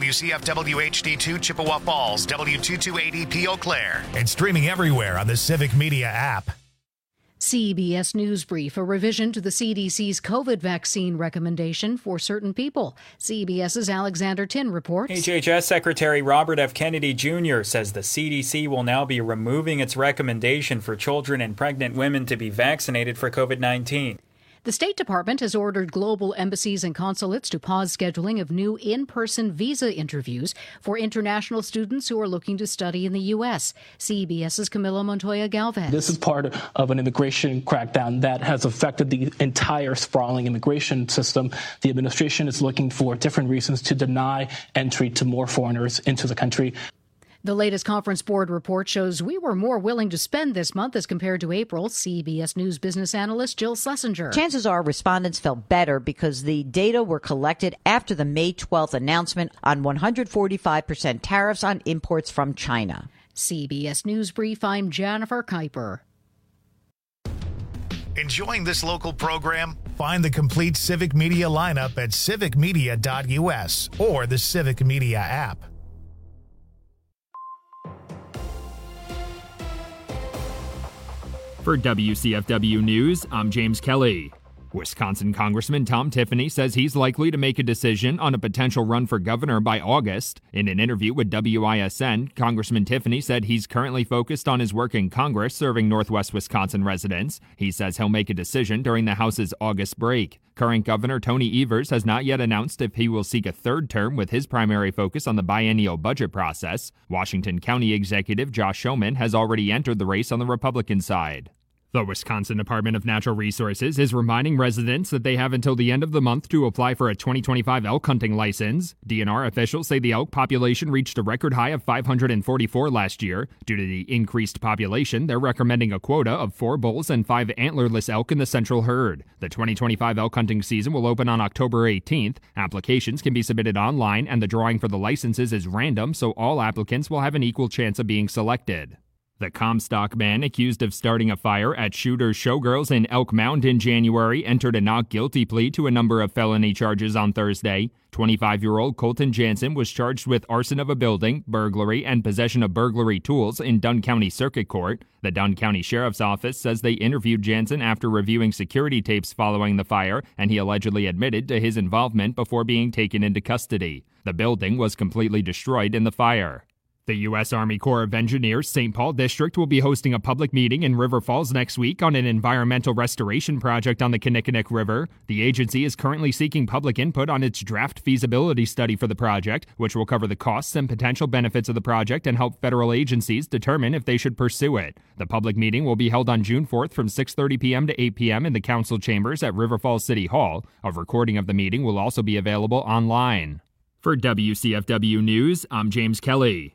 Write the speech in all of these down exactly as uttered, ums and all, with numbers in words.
W C F W H D two Chippewa Falls, W two two eight E P Eau Claire, and streaming everywhere on the Civic Media app. C B S News Brief, a revision to the C D C's COVID vaccine recommendation for certain people. CBS's Alexander Tin reports. H H S Secretary Robert F. Kennedy Junior says the C D C will now be removing its recommendation for children and pregnant women to be vaccinated for COVID nineteen. The State Department has ordered global embassies and consulates to pause scheduling of new in-person visa interviews for international students who are looking to study in the U S. CBS's Camilo Montoya Galvez. This is part of an immigration crackdown that has affected the entire sprawling immigration system. The administration is looking for different reasons to deny entry to more foreigners into the country. The latest Conference Board report shows we were more willing to spend this month as compared to April. C B S News business analyst Jill Schlesinger. Chances are respondents felt better because the data were collected after the May twelfth announcement on one hundred forty-five percent tariffs on imports from China. C B S News Brief, I'm Jennifer Kuiper. Enjoying this local program? Find the complete Civic Media lineup at civic media dot U S or the Civic Media app. For W C F W News, I'm James Kelly. Wisconsin Congressman Tom Tiffany says he's likely to make a decision on a potential run for governor by August. In an interview with W I S N, Congressman Tiffany said he's currently focused on his work in Congress serving Northwest Wisconsin residents. He says he'll make a decision during the House's August break. Current Governor Tony Evers has not yet announced if he will seek a third term, with his primary focus on the biennial budget process. Washington County Executive Josh Schoeman has already entered the race on the Republican side. The Wisconsin Department of Natural Resources is reminding residents that they have until the end of the month to apply for a twenty twenty-five elk hunting license. D N R officials say the elk population reached a record high of five hundred forty-four last year. Due to the increased population, they're recommending a quota of four bulls and five antlerless elk in the central herd. The twenty twenty-five elk hunting season will open on October eighteenth. Applications can be submitted online, and the drawing for the licenses is random, so all applicants will have an equal chance of being selected. The Comstock man accused of starting a fire at Shooter's Showgirls in Elk Mound in January entered a not guilty plea to a number of felony charges on Thursday. twenty-five-year-old Colton Jansen was charged with arson of a building, burglary, and possession of burglary tools in Dunn County Circuit Court. The Dunn County Sheriff's Office says they interviewed Jansen after reviewing security tapes following the fire, and he allegedly admitted to his involvement before being taken into custody. The building was completely destroyed in the fire. The U S Army Corps of Engineers Saint Paul District will be hosting a public meeting in River Falls next week on an environmental restoration project on the Kinnickinnick River. The agency is currently seeking public input on its draft feasibility study for the project, which will cover the costs and potential benefits of the project and help federal agencies determine if they should pursue it. The public meeting will be held on June fourth from six thirty p.m. to eight p.m. in the council chambers at River Falls City Hall. A recording of the meeting will also be available online. For W C F W News, I'm James Kelly.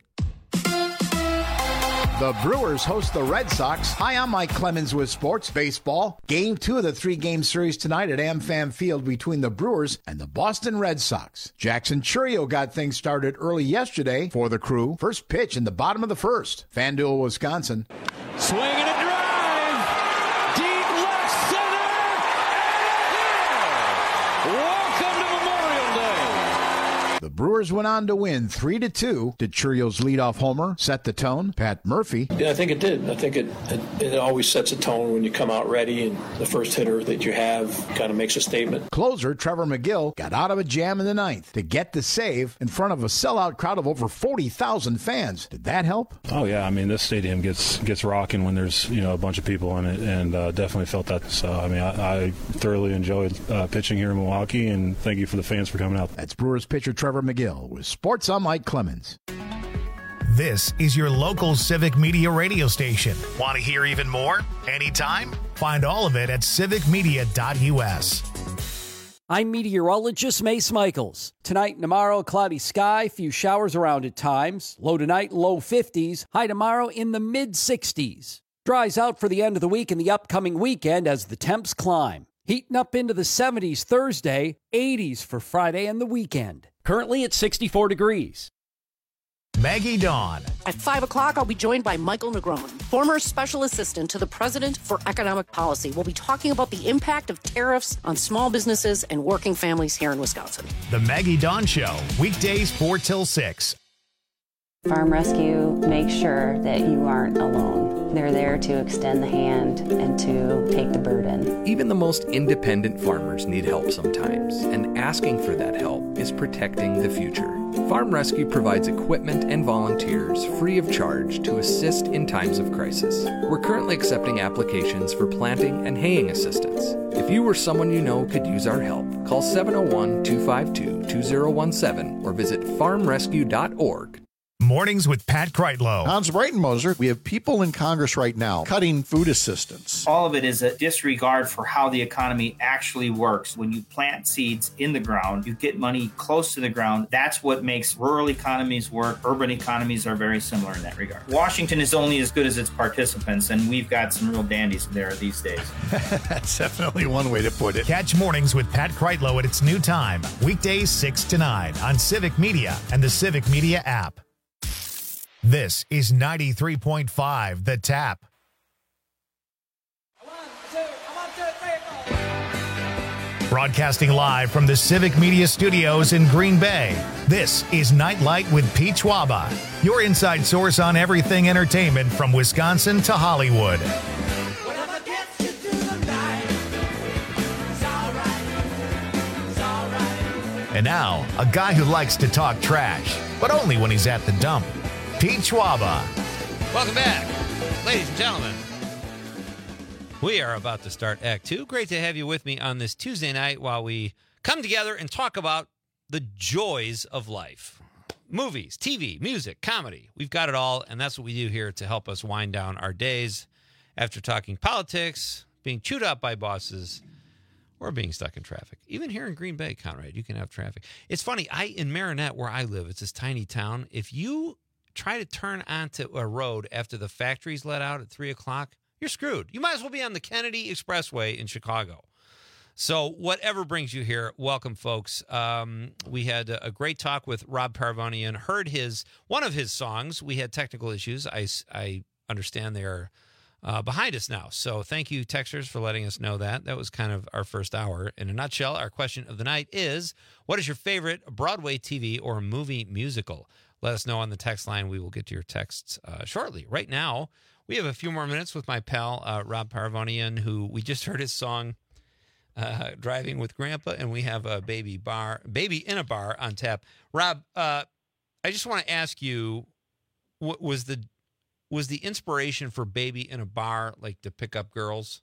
The Brewers host the Red Sox. Hi, I'm Mike Clemens with Sports Baseball. Game two of the three-game series tonight at AmFam Field between the Brewers and the Boston Red Sox. Jackson Chourio got things started early yesterday for the Crew. First pitch in the bottom of the first. FanDuel, Wisconsin. Swing and a drive. Deep left center. And a hit. Welcome to Memorial Day. The Brewers went on to win three to two. Did Chourio's leadoff homer set the tone? Pat Murphy. Yeah, I think it did. I think it, it it always sets a tone when you come out ready, and the first hitter that you have kind of makes a statement. Closer Trevor McGill got out of a jam in the ninth to get the save in front of a sellout crowd of over forty thousand fans. Did that help? Oh, yeah. I mean, this stadium gets gets rocking when there's, you know, a bunch of people in it, and uh, definitely felt that. So, I mean, I, I thoroughly enjoyed uh, pitching here in Milwaukee, and thank you for the fans for coming out. That's Brewers pitcher Trevor McGill with Sports. I'm Mike Clemens. This is your local Civic Media radio station. Want to hear even more? Anytime? Find all of it at civic media dot U S. I'm meteorologist Mace Michaels. Tonight and tomorrow, cloudy sky, few showers around at times. Low tonight, low fifties. High tomorrow in the mid sixties. Dries out for the end of the week and the upcoming weekend as the temps climb. Heating up into the seventies Thursday, eighties for Friday and the weekend. Currently at sixty-four degrees. Maggie Dawn. At five o'clock, I'll be joined by Michael Negron, former special assistant to the president for economic policy. We'll be talking about the impact of tariffs on small businesses and working families here in Wisconsin. The Maggie Dawn Show, weekdays four till six. Farm Rescue makes sure that you aren't alone. They're there to extend the hand and to take the burden. Even the most independent farmers need help sometimes, and asking for that help is protecting the future. Farm Rescue provides equipment and volunteers free of charge to assist in times of crisis. We're currently accepting applications for planting and haying assistance. If you or someone you know could use our help, call seven oh one, two five two, two oh one seven or visit farm rescue dot org. Mornings with Pat Kreitlow. Hans Breitenmoser, we have people in Congress right now cutting food assistance. All of it is a disregard for how the economy actually works. When you plant seeds in the ground, you get money close to the ground. That's what makes rural economies work. Urban economies are very similar in that regard. Washington is only as good as its participants, and we've got some real dandies there these days. That's definitely one way to put it. Catch Mornings with Pat Kreitlow at its new time, weekdays six to nine on Civic Media and the Civic Media app. This is ninety-three point five The Tap. Broadcasting live from the Civic Media Studios in Green Bay, this is Nightlight with Pete Schwaba, your inside source on everything entertainment from Wisconsin to Hollywood. And now, a guy who likes to talk trash, but only when he's at the dump. Pete Schwaba. Welcome back, ladies and gentlemen. We are about to start Act Two. Great to have you with me on this Tuesday night while we come together and talk about the joys of life. Movies, T V, music, comedy. We've got it all, and that's what we do here to help us wind down our days after talking politics, being chewed up by bosses, or being stuck in traffic. Even here in Green Bay, Conrad, you can have traffic. It's funny, I in Marinette, where I live, it's this tiny town. If you try to turn onto a road after the factories let out at three o'clock, you're screwed. You might as well be on the Kennedy Expressway in Chicago. So whatever brings you here, welcome, folks. Um, we had a great talk with Rob Parvonian, heard his one of his songs. We had technical issues. I, I understand they're uh, behind us now. So thank you, texters, for letting us know that. That was kind of our first hour. In a nutshell, our question of the night is, what is your favorite Broadway T V or movie musical? Let us know on the text line. We will get to your texts uh, shortly. Right now, we have a few more minutes with my pal, uh, Rob Parvonian, who we just heard his song, uh, Driving with Grandpa, and we have a baby bar, baby in a bar on tap. Rob, uh, I just want to ask you, what was the was the inspiration for Baby in a Bar like to pick up girls?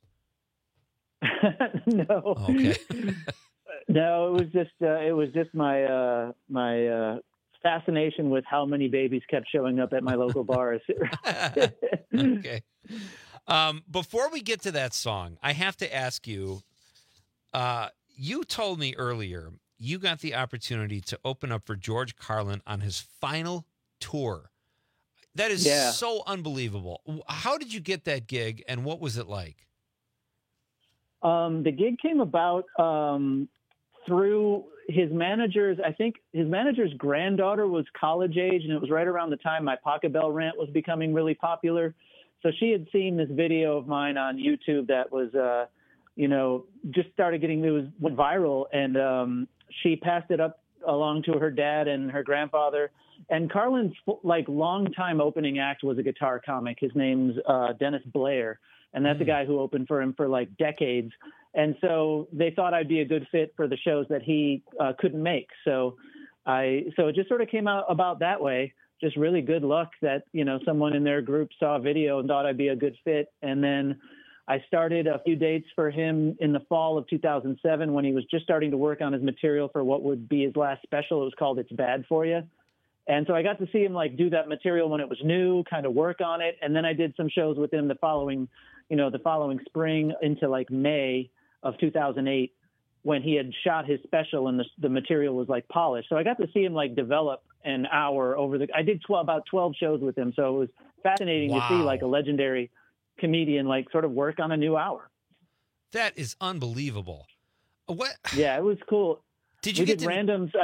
No. Okay. No, it was just uh, it was just my uh, my. Uh, fascination with how many babies kept showing up at my local bars. Okay. Um, before we get to that song, I have to ask you, uh, you told me earlier you got the opportunity to open up for George Carlin on his final tour. That is yeah. so unbelievable. How did you get that gig, and what was it like? Um, the gig came about um, through his manager's, I think his manager's granddaughter was college age, and it was right around the time my Pocket Bell rant was becoming really popular. So she had seen this video of mine on YouTube that was, uh, you know, just started getting, it was went viral, and um, she passed it up along to her dad and her grandfather. And Carlin's like longtime opening act was a guitar comic. His name's uh, Dennis Blair, and that's mm. a guy who opened for him for like decades. And so they thought I'd be a good fit for the shows that he uh, couldn't make. So I, so it just sort of came out about that way. Just really good luck that, you know, someone in their group saw a video and thought I'd be a good fit. And then I started a few dates for him in the fall of two thousand seven when he was just starting to work on his material for what would be his last special. It was called It's Bad For You. And so I got to see him like do that material when it was new, kind of work on it. And then I did some shows with him the following, you know, the following spring into like May of two thousand eight when he had shot his special and the, the material was like polished. So I got to see him like develop an hour over the, I did twelve, about twelve shows with him. So it was fascinating wow. to see like a legendary comedian, like sort of work on a new hour. That is unbelievable. What? Yeah, it was cool. Did you we get did to... randoms? I did,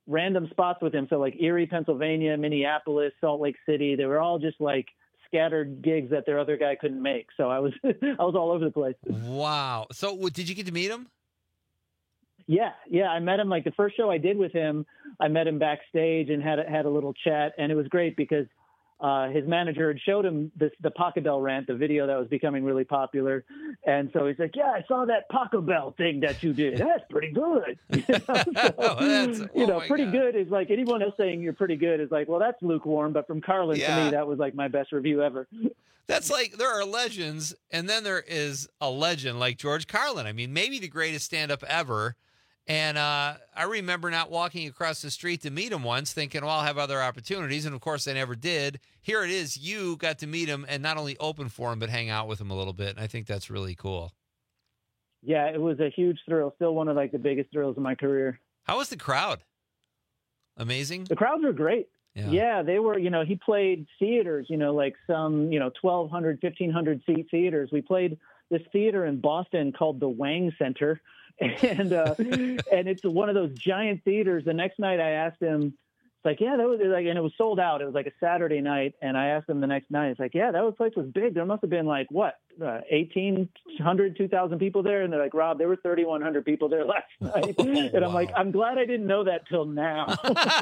random spots with him. So like Erie, Pennsylvania, Minneapolis, Salt Lake City, they were all just like scattered gigs that their other guy couldn't make. So I was, I was all over the place. Wow. So w- did you get to meet him? Yeah. Yeah. I met him like the first show I did with him. I met him backstage and had a, had a little chat, and it was great because Uh, his manager had showed him this, the Pachelbel rant, the video that was becoming really popular. And so he's like, yeah, I saw that Pachelbel thing that you did. That's pretty good. You know, so, oh, that's, you oh know pretty God. good is like anyone else saying you're pretty good is like, well, that's lukewarm. But from Carlin, Yeah. to me, that was like my best review ever. That's like there are legends, and then there is a legend like George Carlin. I mean, maybe the greatest stand-up ever. And uh, I remember not walking across the street to meet him once, thinking, well, I'll have other opportunities. And, of course, I never did. Here it is. You got to meet him and not only open for him, but hang out with him a little bit. And I think that's really cool. Yeah, it was a huge thrill. Still one of like the biggest thrills of my career. How was the crowd? Amazing? The crowds were great. Yeah. Yeah, they were, you know, he played theaters, you know, like some, you know, twelve hundred, fifteen hundred seat theaters. We played this theater in Boston called the Wang Center. And uh, and it's one of those giant theaters. The next night I asked him, it's like, yeah, that was like, and it was sold out. It was like a Saturday night. And I asked him the next night, it's like, yeah, that was, place was big. There must have been like, what, uh, eighteen hundred, two thousand people there. And they're like, Rob, there were thirty-one hundred people there last night. Oh, and wow. I'm like, I'm glad I didn't know that till now.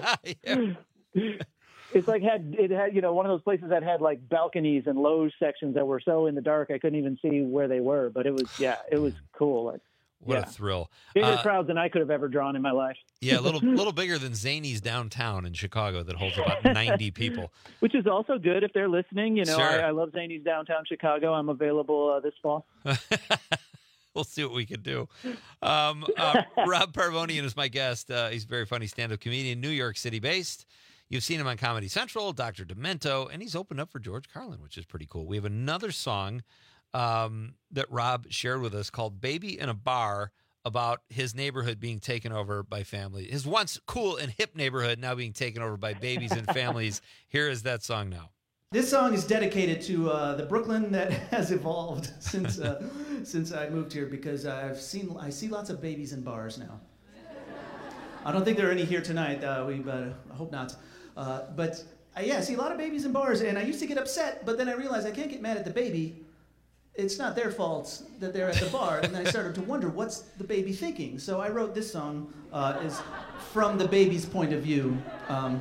It's like had it had, you know, one of those places that had like balconies and loge sections that were so in the dark I couldn't even see where they were. But it was, yeah, it was cool. Like, What yeah. a thrill. Bigger Uh, crowds than I could have ever drawn in my life. Yeah, a little little bigger than Zany's downtown in Chicago that holds about ninety people. Which is also good if they're listening. You know, Sure. I, I love Zany's downtown Chicago. I'm available uh, this fall. We'll see what we can do. Um, uh, Rob Parvonian is my guest. Uh, he's a very funny stand-up comedian, New York City based. You've seen him on Comedy Central, Doctor Demento, and he's opened up for George Carlin, which is pretty cool. We have another song um, that Rob shared with us called Baby in a Bar, about his neighborhood being taken over by family. His once cool and hip neighborhood now being taken over by babies and families. Here is that song now. This song is dedicated to uh, the Brooklyn that has evolved since uh, since I moved here, because I've seen I see lots of babies in bars now. I don't think there are any here tonight. Uh, we, but I hope not. Uh, but uh, yeah, I see a lot of babies in bars, and I used to get upset, but then I realized I can't get mad at the baby. It's not their fault that they're at the bar, and I started to wonder, what's the baby thinking? So I wrote this song, uh, is from the baby's point of view. Um,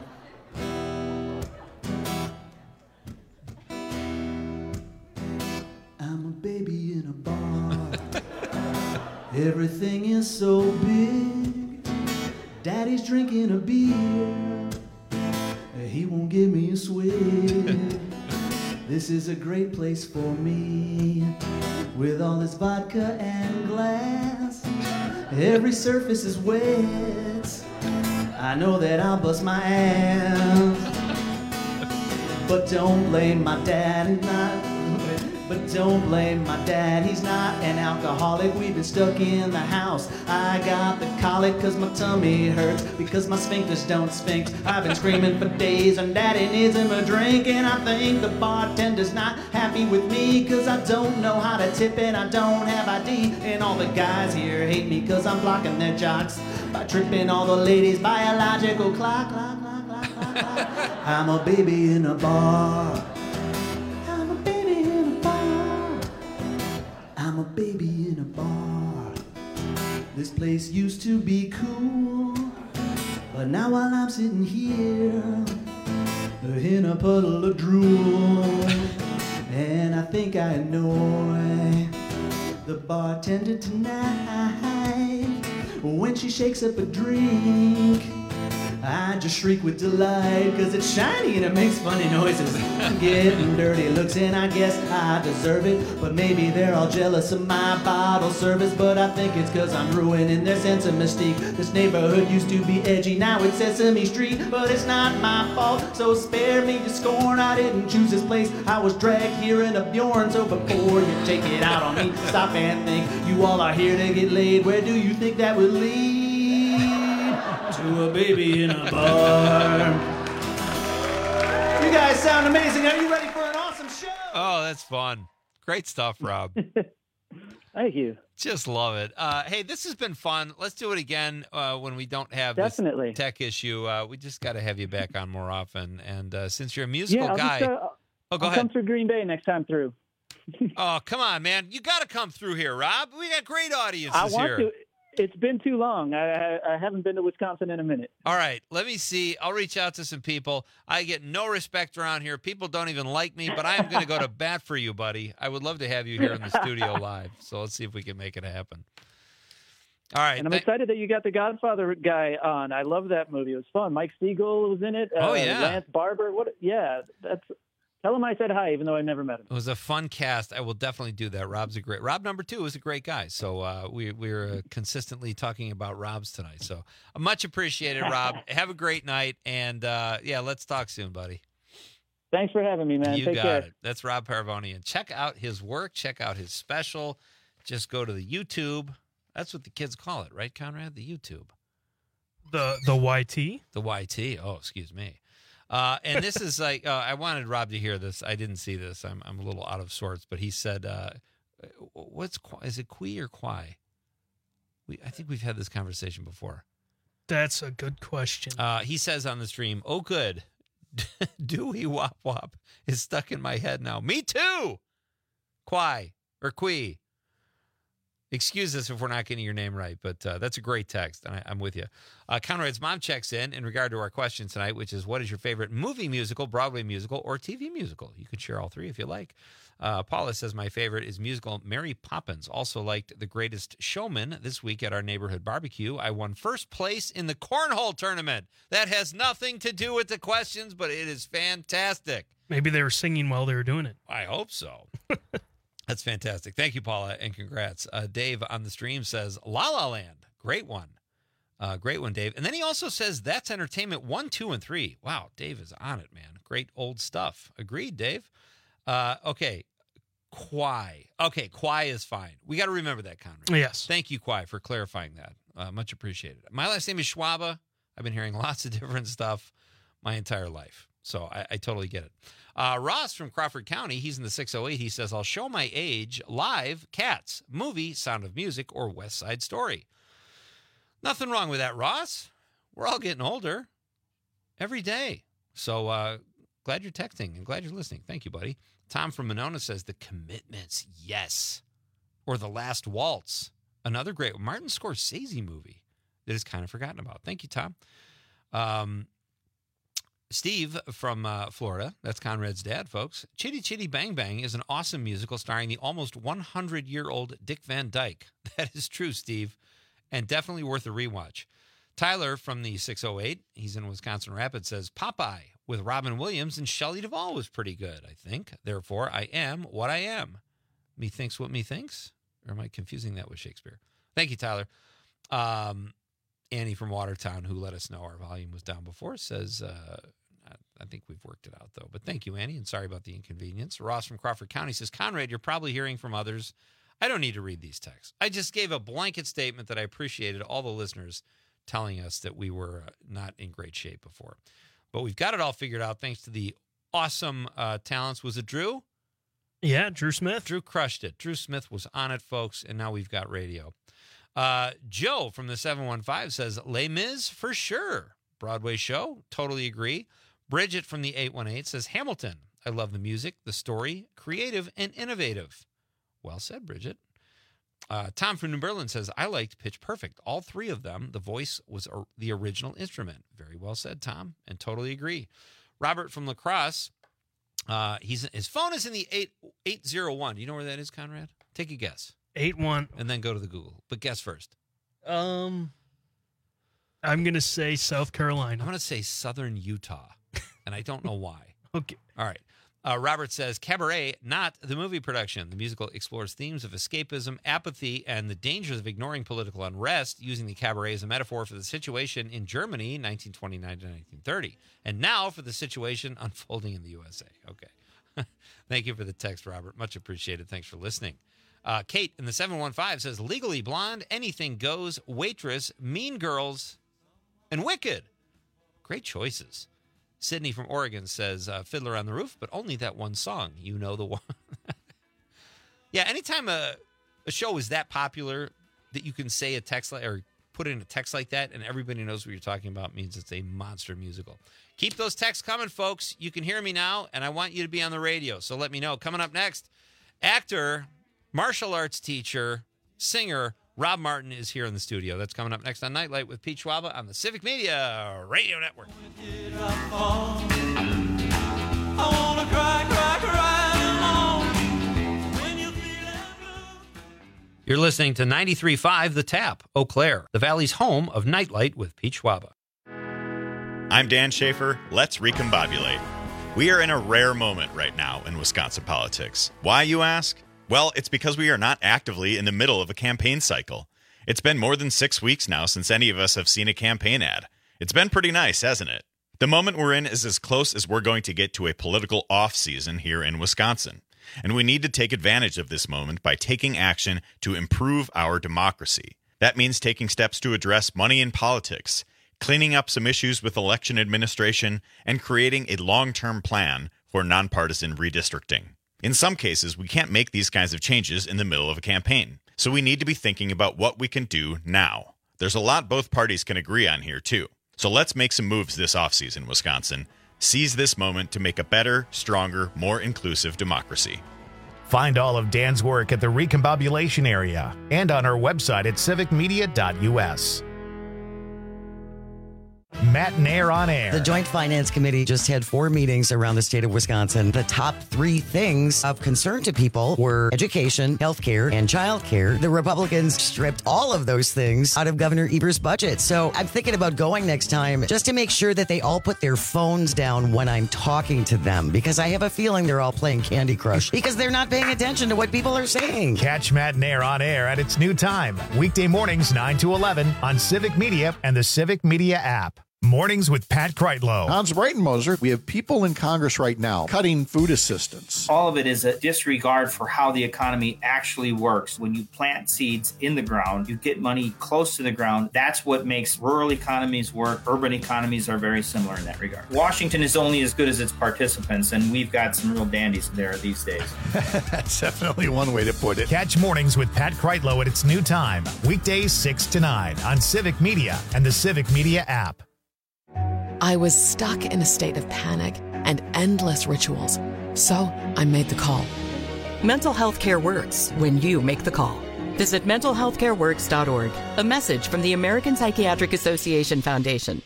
I'm a baby in a bar. Everything is so big. Daddy's drinking a beer. He won't give me a swig. This is a great place for me, with all this vodka and glass. Every surface is wet. I know that I'll bust my ass. But don't blame my dad, he's not. But don't blame my dad, he's not an alcoholic. We've been stuck in the house. I got the colic cause my tummy hurts, because my sphincters don't sphinx. I've been screaming for days and daddy needs him a drink. And I think the bartender's not happy with me, cause I don't know how to tip and I don't have I D. And all the guys here hate me cause I'm blocking their jocks by tripping all the ladies' biological clock, clock, clock, clock, clock, clock. I'm a baby in a bar. I'm a baby in a bar. This place used to be cool, but now while I'm sitting here in a puddle of drool, and I think I annoy the bartender tonight. When she shakes up a drink, I just shriek with delight, cause it's shiny and it makes funny noises. Getting dirty looks, and I guess I deserve it, but maybe they're all jealous of my bottle service. But I think it's cause I'm ruining their sense of mystique. This neighborhood used to be edgy, now it's Sesame Street. But it's not my fault, so spare me the scorn. I didn't choose this place, I was dragged here in a Bjorn. So before you take it out on me, stop and think. You all are here to get laid, where do you think that would lead? To a baby in a bar. You guys sound amazing. Are you ready for an awesome show? Oh, that's fun. Great stuff, Rob. Thank you. Just love it. Uh, hey, this has been fun. Let's do it again uh, when we don't have Definitely. this tech issue. Uh, we just got to have you back on more often. And uh, since you're a musical yeah, I'll guy, just, uh, oh, go I'll ahead. come through Green Bay next time through. Oh, come on, man! You got to come through here, Rob. We got great audiences I want here. to. It's been too long. I, I I haven't been to Wisconsin in a minute. All right, let me see. I'll reach out to some people. I get no respect around here. People don't even like me, but I am going to go to bat for you, buddy. I would love to have you here in the studio live. So let's see if we can make it happen. All right. And I'm th- excited that you got the Godfather guy on. I love that movie. It was fun. Mike Siegel was in it. Oh, uh, yeah. Lance Barber. What? Yeah, that's. Tell him I said hi, even though I never met him. It was a fun cast. I will definitely do that. Rob's a great. Rob number two is a great guy. So uh, we we're uh, consistently talking about Rob's tonight. So uh, much appreciated, Rob. Have a great night, and uh, yeah, let's talk soon, buddy. Thanks for having me, man. You Take got care. it. That's Rob Paravonian. Check out his work. Check out his special. Just go to the YouTube. That's what the kids call it, right, Conrad? The YouTube. The the Y T. The Y T. Oh, excuse me. Uh, and this is like, uh, I wanted Rob to hear this. I didn't see this. I'm I'm a little out of sorts, but he said, uh, "What's is it Qui or Quai?" We I think we've had this conversation before. That's a good question. Uh, he says on the stream, "Oh, good, Dewey Wop Wop is stuck in my head now. Me too. Quai or Qui. Excuse us if we're not getting your name right, but uh, that's a great text, and I, I'm with you. Uh, Conrad's mom checks in in regard to our question tonight, which is, what is your favorite movie musical, Broadway musical, or T V musical? You can share all three if you like. Uh, Paula says, my favorite is musical Mary Poppins. Also liked The Greatest Showman this week at our neighborhood barbecue. I won first place in the cornhole tournament. That has nothing to do with the questions, but it is fantastic. Maybe they were singing while they were doing it. I hope so. That's fantastic. Thank you, Paula, and congrats. Uh, Dave on the stream says, La La Land. Great one. Uh, great one, Dave. And then he also says, that's entertainment one, two, and three. Wow, Dave is on it, man. Great old stuff. Agreed, Dave. Uh, okay, Quai. Okay, Quai is fine. We got to remember that, Conrad. Yes. Thank you, Quai, for clarifying that. Uh, much appreciated. My last name is Schwabe. I've been hearing lots of different stuff my entire life. So I, I totally get it. Uh, Ross from Crawford County, he's in the six oh eight. He says, I'll show my age live, Cats, movie, Sound of Music, or West Side Story. Nothing wrong with that, Ross. We're all getting older every day. So uh, glad you're texting and glad you're listening. Thank you, buddy. Tom from Monona says, The Commitments, yes. Or The Last Waltz, another great Martin Scorsese movie that is kind of forgotten about. Thank you, Tom. Um, Steve from uh, Florida, that's Conrad's dad, folks. Chitty Chitty Bang Bang is an awesome musical starring the almost one hundred year old Dick Van Dyke. That is true, Steve, and definitely worth a rewatch. Tyler from the six oh eight, he's in Wisconsin Rapids, says Popeye with Robin Williams and Shelley Duvall was pretty good, I think. Therefore, I am what I am. Methinks what methinks? Or am I confusing that with Shakespeare? Thank you, Tyler. Um, Annie from Watertown, who let us know our volume was down before, says... Uh, I think we've worked it out, though. But thank you, Annie, and sorry about the inconvenience. Ross from Crawford County says, Conrad, you're probably hearing from others. I don't need to read these texts. I just gave a blanket statement that I appreciated all the listeners telling us that we were uh, not in great shape before. But we've got it all figured out thanks to the awesome uh, talents. Was it Drew? Yeah, Drew Smith. Drew crushed it. Drew Smith was on it, folks, and now we've got radio. Uh, Joe from the seven one five says, Les Mis for sure. Broadway show, totally agree. Bridget from the eight one eight says, Hamilton. I love the music, the story, creative and innovative. Well said, Bridget. Uh, Tom from New Berlin says, I liked Pitch Perfect. All three of them, the voice was or, the original instrument. Very well said, Tom, and totally agree. Robert from La Crosse, uh, he's, his phone is in the eight eight oh one. Do you know where that is, Conrad? Take a guess. eight one. And then go to the Google. But guess first. Um, I'm going to say South Carolina. I'm going to say Southern Utah. And I don't know why. Okay. All right. Uh, Robert says, Cabaret, not the movie production. The musical explores themes of escapism, apathy, and the dangers of ignoring political unrest, using the cabaret as a metaphor for the situation in Germany, nineteen twenty-nine to nineteen thirty. And now for the situation unfolding in the U S A. Okay. Thank you for the text, Robert. Much appreciated. Thanks for listening. Uh, Kate in the seven one five says, Legally Blonde, Anything Goes, Waitress, Mean Girls, and Wicked. Great choices. Sydney from Oregon says, uh, Fiddler on the Roof, but only that one song. You know the one. Yeah, anytime a a show is that popular that you can say a text like, or put in a text like that, and everybody knows what you're talking about, means it's a monster musical. Keep those texts coming, folks. You can hear me now, and I want you to be on the radio, so let me know. Coming up next, actor, martial arts teacher, singer, Rob Martin is here in the studio. That's coming up next on Nightlight with Pete Schwaba on the Civic Media Radio Network. I wanna cry, cry, cry alone. You're listening to ninety-three point five The Tap, Eau Claire, the Valley's home of Nightlight with Pete Schwaba. I'm Dan Schaefer. Let's recombobulate. We are in a rare moment right now in Wisconsin politics. Why, you ask? Well, it's because we are not actively in the middle of a campaign cycle. It's been more than six weeks now since any of us have seen a campaign ad. It's been pretty nice, hasn't it? The moment we're in is as close as we're going to get to a political off-season here in Wisconsin. And we need to take advantage of this moment by taking action to improve our democracy. That means taking steps to address money in politics, cleaning up some issues with election administration, and creating a long-term plan for nonpartisan redistricting. In some cases, we can't make these kinds of changes in the middle of a campaign, so we need to be thinking about what we can do now. There's a lot both parties can agree on here, too. So let's make some moves this offseason, Wisconsin. Seize this moment to make a better, stronger, more inclusive democracy. Find all of Dan's work at the Recombobulation area and on our website at civic media dot u s. Matt Nair on air. The Joint Finance Committee just had four meetings around the state of Wisconsin. The top three things of concern to people were education, healthcare, and childcare. The Republicans stripped all of those things out of Governor Evers' budget. So I'm thinking about going next time just to make sure that they all put their phones down when I'm talking to them, because I have a feeling they're all playing Candy Crush because they're not paying attention to what people are saying. Catch Matt Nair on air at its new time, weekday mornings nine to eleven on Civic Media and the Civic Media app. Mornings with Pat Kreitlow. Hans Breitenmoser, we have people in Congress right now cutting food assistance. All of it is a disregard for how the economy actually works. When you plant seeds in the ground, you get money close to the ground. That's what makes rural economies work. Urban economies are very similar in that regard. Washington is only as good as its participants, and we've got some real dandies there these days. That's definitely one way to put it. Catch Mornings with Pat Kreitlow at its new time, weekdays six to nine on Civic Media and the Civic Media app. I was stuck in a state of panic and endless rituals. So I made the call. Mental health care works when you make the call. Visit mental health care works dot org. A message from the American Psychiatric Association Foundation.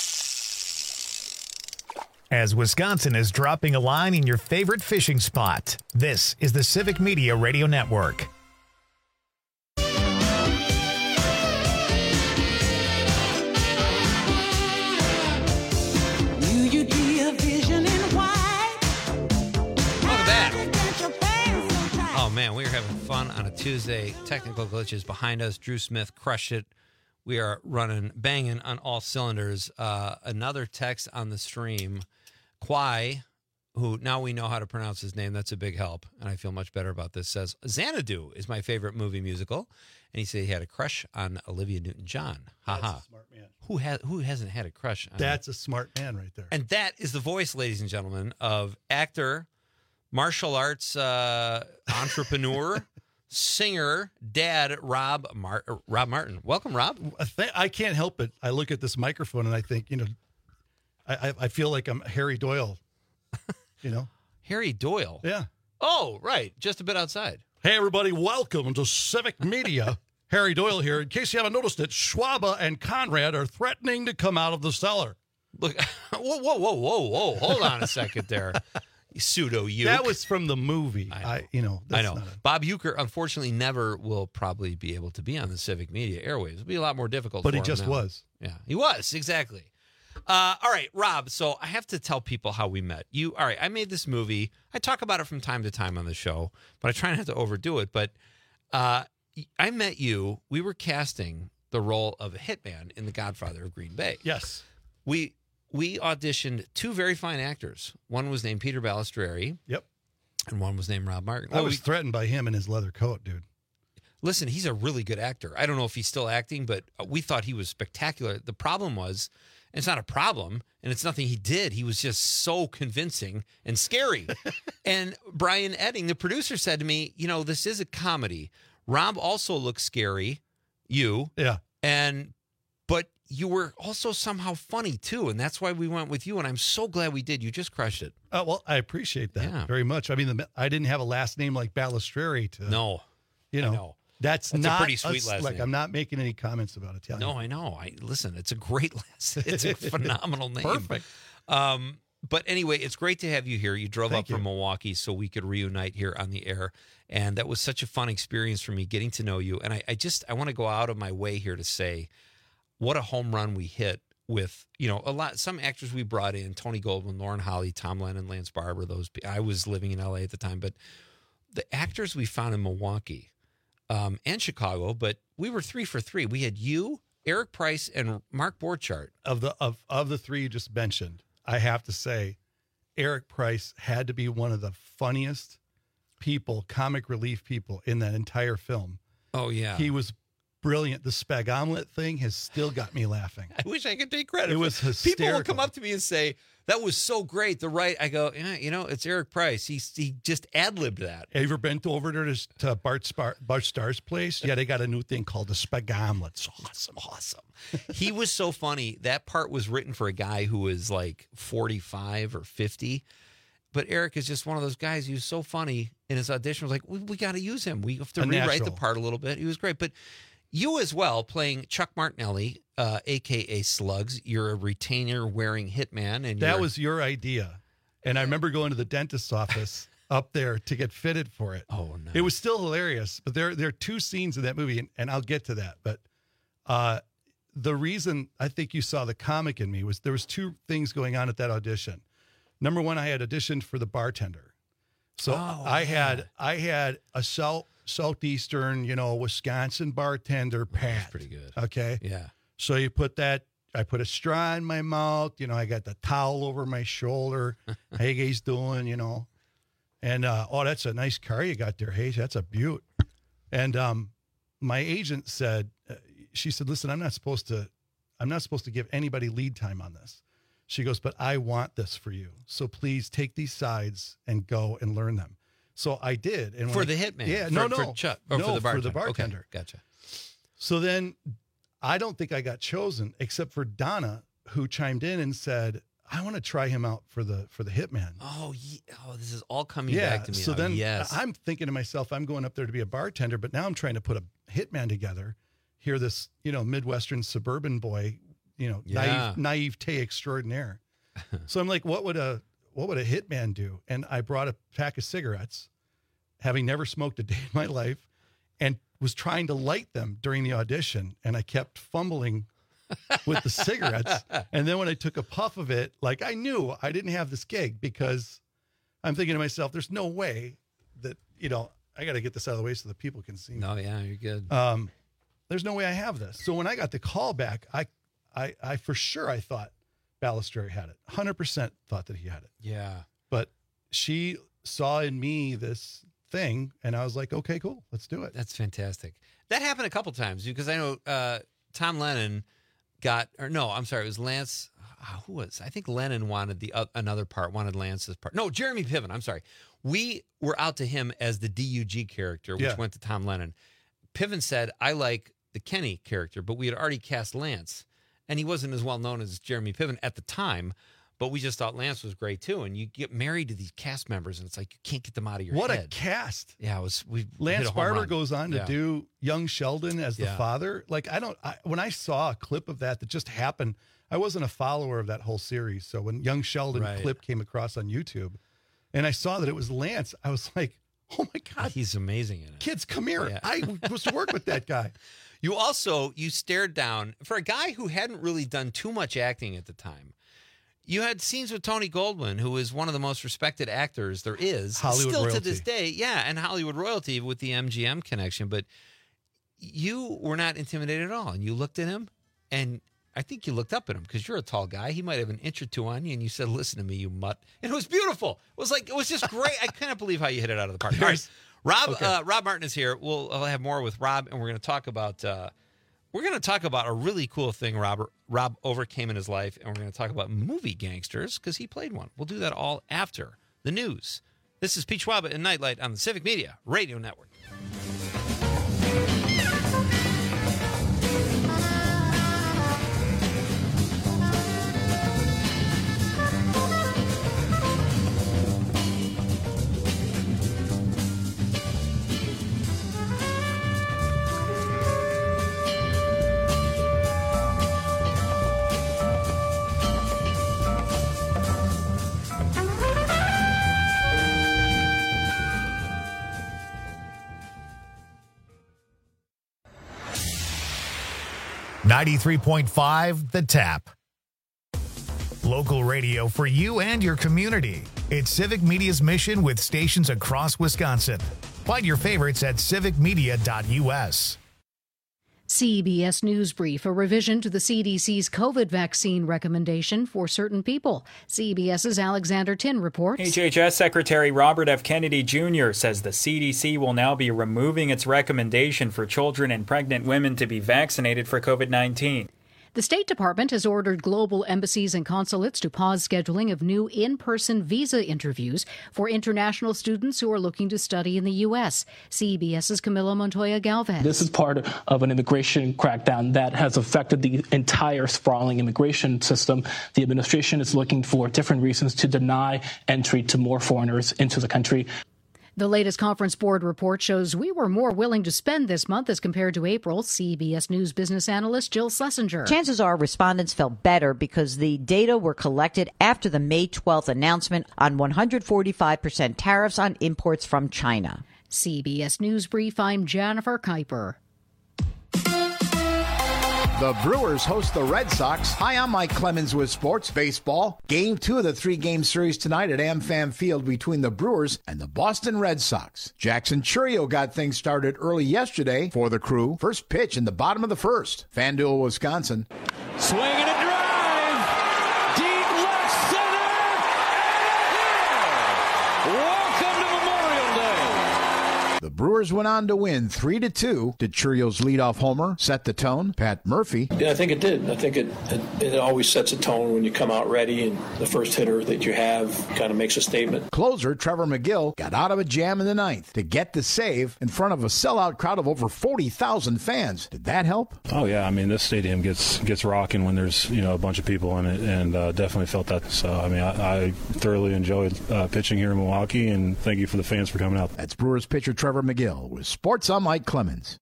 As Wisconsin is dropping a line in your favorite fishing spot, this is the Civic Media Radio Network. Oh, man, we are having fun on a Tuesday. Technical glitches behind us. Drew Smith crushed it. We are running, banging on all cylinders. Uh, another text on the stream. Kwai, who now we know how to pronounce his name. That's a big help, and I feel much better about this, says, Xanadu is my favorite movie musical. And he said he had a crush on Olivia Newton-John. Ha ha. Smart man. Who, ha- who hasn't had a crush on That's a smart man right there. And that is the voice, ladies and gentlemen, of actor, martial arts uh, entrepreneur, singer, dad, Rob Mar- Rob Martin. Welcome, Rob. I, th- I can't help it. I look at this microphone and I think, you know, I, I, I feel like I'm Harry Doyle, you know? Harry Doyle? Yeah. Oh, right. Just a bit outside. Hey, everybody. Welcome to Civic Media. Harry Doyle here. In case you haven't noticed it, Schwaba and Conrad are threatening to come out of the cellar. Look, whoa, whoa, whoa, whoa, whoa. Hold on a second there. Pseudo uke. That was from the movie. I know. I, you know, I know. Bob Uecker, unfortunately, never will probably be able to be on the Civic Media airwaves. It'll be a lot more difficult But for he him just now. was. Yeah, he was. Exactly. Uh, all right, Rob. So I have to tell people how we met. You, all right, I made this movie. I talk about it from time to time on the show, but I try not to overdo it. But uh, I met you. We were casting the role of a hitman in The Godfather of Green Bay. Yes. We we auditioned two very fine actors. One was named Peter Balistreri. Yep. And one was named Rob Martin. I Well, was we- threatened by him in his leather coat, dude. Listen, he's a really good actor. I don't know if he's still acting, but we thought he was spectacular. The problem was, and it's not a problem, and it's nothing he did. He was just so convincing and scary. And Brian Edding, the producer, said to me, you know, this is a comedy. Rob also looked scary. You. Yeah. And, but you were also somehow funny too. And that's why we went with you. And I'm so glad we did. You just crushed it. Oh, well, I appreciate that Yeah. very much. I mean, the, I didn't have a last name like Balistreri to. No. You know. I know. That's, That's not a pretty sweet last like, name. I'm not making any comments about Italian. No, I know. I listen. It's a great last. It's a phenomenal name. Perfect. Um, but anyway, it's great to have you here. You drove Thank up from you. Milwaukee so we could reunite here on the air, and that was such a fun experience for me getting to know you. And I, I just I want to go out of my way here to say what a home run we hit with, you know, a lot. Some actors we brought in: Tony Goldwyn, Lauren Holly, Tom Lennon, Lance Barber. Those I was living in L A at the time, but the actors we found in Milwaukee. Um, and Chicago, but we were three for three. We had you, Eric Price, and Mark Borchardt. Of the of of the three you just mentioned, I have to say, Eric Price had to be one of the funniest people, comic relief people in that entire film. Oh yeah, he was brilliant. The spag omelet thing has still got me laughing. I wish I could take credit. It for was People hysterical. will come up to me and say, "That was so great." The right, I go, yeah, you know, it's Eric Price. He he just ad libbed that. Have you ever been over there to, to Bart, Spar, Bart Starr's place? Yeah, they got a new thing called the spag omelet. It's awesome, awesome. He was so funny. That part was written for a guy who was like forty-five or fifty. But Eric is just one of those guys who's so funny in his audition. Was like, we, we got to use him. We have to A rewrite natural. the part a little bit. He was great. But you as well, playing Chuck Martinelli, uh, a k a. Slugs. You're a retainer-wearing hitman. and That you're- was your idea. And I remember going to the dentist's office up there to get fitted for it. Oh, no. It was still hilarious. But there, there are two scenes in that movie, and, and I'll get to that. But uh, the reason I think you saw the comic in me was there was two things going on at that audition. Number one, I had auditioned for the bartender. So Oh, I had I had a south southeastern, you know, Wisconsin bartender, Pat. That's pretty good. Okay. Yeah. So you put that, I put a straw in my mouth, you know, I got the towel over my shoulder. Hey, you guys doing, you know? And, uh, oh, that's a nice car you got there, Hayes. That's a beaut. And um, my agent said, uh, she said, listen, I'm not supposed to, I'm not supposed to give anybody lead time on this. She goes, but I want this for you. So please take these sides and go and learn them. So I did. And when For I- the hitman? Yeah, For- no, for no. Chuck- or for no, the bartender. Okay, bartender. gotcha. So then I don't think I got chosen except for Donna, who chimed in and said, I want to try him out for the for the hitman. Oh, ye- oh, this is all coming Yeah. back to me So now. then yes. I'm thinking to myself, I'm going up there to be a bartender, but now I'm trying to put a hitman together. Here, this, you know, Midwestern suburban boy, you know, Yeah. naive, naivete extraordinaire. So I'm like, what would a what would a hitman do? And I brought a pack of cigarettes, having never smoked a day in my life, and was trying to light them during the audition. And I kept fumbling with the cigarettes. And then when I took a puff of it, like I knew I didn't have this gig because I'm thinking to myself, there's no way that, you know, I got to get this out of the way so that people can see me. No, yeah, you're good. Um, there's no way I have this. So when I got the call back, I, I, I for sure, I thought Balistreri had it. one hundred percent thought that he had it. Yeah. But she saw in me this thing, and I was like, okay, cool, let's do it. That's fantastic. That happened a couple times because I know uh, Tom Lennon got, or no, I'm sorry, it was Lance. Uh, who was? I think Lennon wanted the uh, another part, wanted Lance's part. No, Jeremy Piven. I'm sorry. We were out to him as the D U G character, which Yeah. went to Tom Lennon. Piven said, "I like the Kenny character," but we had already cast Lance, and he wasn't as well known as Jeremy Piven at the time. But we just thought Lance was great too. And you get married to these cast members, and it's like you can't get them out of your What head. a cast. Yeah, it was. We Lance hit a home Barber run. goes on to Yeah. do young Sheldon as the Yeah. father. Like, I don't, I, when I saw a clip of that that just happened, I wasn't a follower of that whole series. So when young Sheldon Right. clip came across on YouTube and I saw that it was Lance, I was like, oh my God, He's amazing in it. kids, come here. Yeah. I was to work with that guy. You also, you stared down, for a guy who hadn't really done too much acting at the time, you had scenes with Tony Goldwyn, who is one of the most respected actors there is. Hollywood Still royalty. to this day. Yeah, and Hollywood royalty with the M G M connection. But you were not intimidated at all. And you looked at him, and I think you looked up at him because you're a tall guy. He might have an inch or two on you, and you said, "Listen to me, you mutt." And it was beautiful. It was like, it was just great. I couldn't believe how you hit it out of the park. All right. Rob, Okay. uh, Rob Martin is here. We'll I'll have more with Rob, and we're going to talk about uh, we're going to talk about a really cool thing Robert Rob overcame in his life, and we're going to talk about movie gangsters because he played one. We'll do that all after the news. This is Pete Schwab and Nightlight on the Civic Media Radio Network. ninety-three point five The Tap. Local radio for you and your community. It's Civic Media's mission with stations across Wisconsin. Find your favorites at civic media dot u s. C B S News Brief, a revision to the C D C's COVID vaccine recommendation for certain people. CBS's Alexander Tin reports. H H S Secretary Robert F. Kennedy Junior says the C D C will now be removing its recommendation for children and pregnant women to be vaccinated for COVID nineteen. The State Department has ordered global embassies and consulates to pause scheduling of new in-person visa interviews for international students who are looking to study in the U S. CBS's Camilo Montoya Galvez. This is part of an immigration crackdown that has affected the entire sprawling immigration system. The administration is looking for different reasons to deny entry to more foreigners into the country. The latest Conference Board report shows we were more willing to spend this month as compared to April. C B S News business analyst Jill Schlesinger. Chances are respondents felt better because the data were collected after the May twelfth announcement on one hundred forty-five percent tariffs on imports from China. C B S News Brief, I'm Jennifer Kuiper. The Brewers host the Red Sox. Hi, I'm Mike Clemens with Sports Baseball. Game two of the three-game series tonight at AmFam Field between the Brewers and the Boston Red Sox. Jackson Chourio got things started early yesterday for the Crew. First pitch in the bottom of the first. FanDuel, Wisconsin. Swing and a drive. Deep left center. And a hit. Welcome to Memorial Day. The Brewers went on to win three to two. Did Chourio's leadoff homer set the tone? Pat Murphy. Yeah, I think it did. I think it, it it always sets a tone when you come out ready, and the first hitter that you have kind of makes a statement. Closer Trevor McGill got out of a jam in the ninth to get the save in front of a sellout crowd of over forty thousand fans. Did that help? Oh yeah, I mean this stadium gets gets rocking when there's you know a bunch of people in it, and uh, definitely felt that. So I mean I, I thoroughly enjoyed uh, pitching here in Milwaukee, and thank you for the fans for coming out. That's Brewers pitcher Trevor McGill with Sports. I'm Mike Clemens.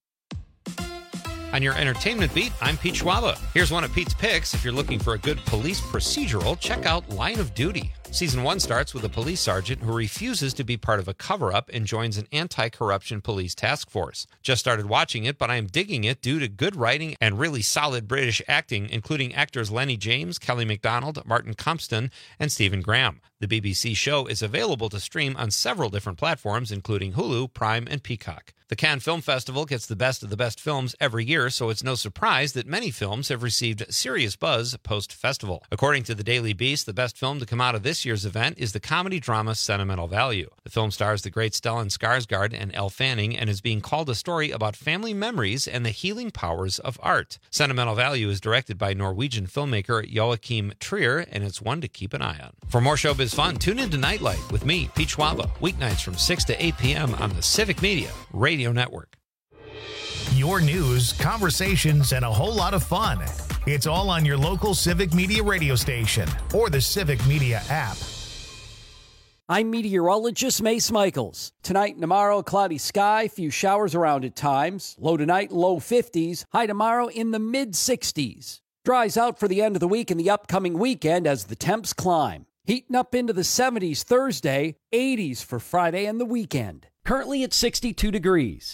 On your entertainment beat, I'm Pete Schwaba. Here's one of Pete's picks. If you're looking for a good police procedural, check out Line of Duty. Season one starts with a police sergeant who refuses to be part of a cover-up and joins an anti-corruption police task force. Just started watching it, but I am digging it due to good writing and really solid British acting, including actors Lenny James, Kelly MacDonald, Martin Compston, and Stephen Graham. The B B C show is available to stream on several different platforms, including Hulu, Prime, and Peacock. The Cannes Film Festival gets the best of the best films every year, so it's no surprise that many films have received serious buzz post-festival. According to the Daily Beast, the best film to come out of this year's event is the comedy drama Sentimental Value. The film stars the great Stellan Skarsgård and Elle Fanning and is being called a story about family memories and the healing powers of art. Sentimental Value is directed by Norwegian filmmaker Joachim Trier, and it's one to keep an eye on. For more showbiz fun, tune into Nightlight with me, Pete Schwaba, weeknights from six to eight p.m. on the Civic Media Radio Network. Your news, conversations, and a whole lot of fun. It's all on your local Civic Media radio station or the Civic Media app. I'm meteorologist Mace Michaels. Tonight and tomorrow, cloudy sky, few showers around at times. Low tonight, low fifties. High tomorrow in the mid sixties. Dries out for the end of the week and the upcoming weekend as the temps climb. Heating up into the seventies Thursday, eighties for Friday and the weekend. Currently at sixty-two degrees.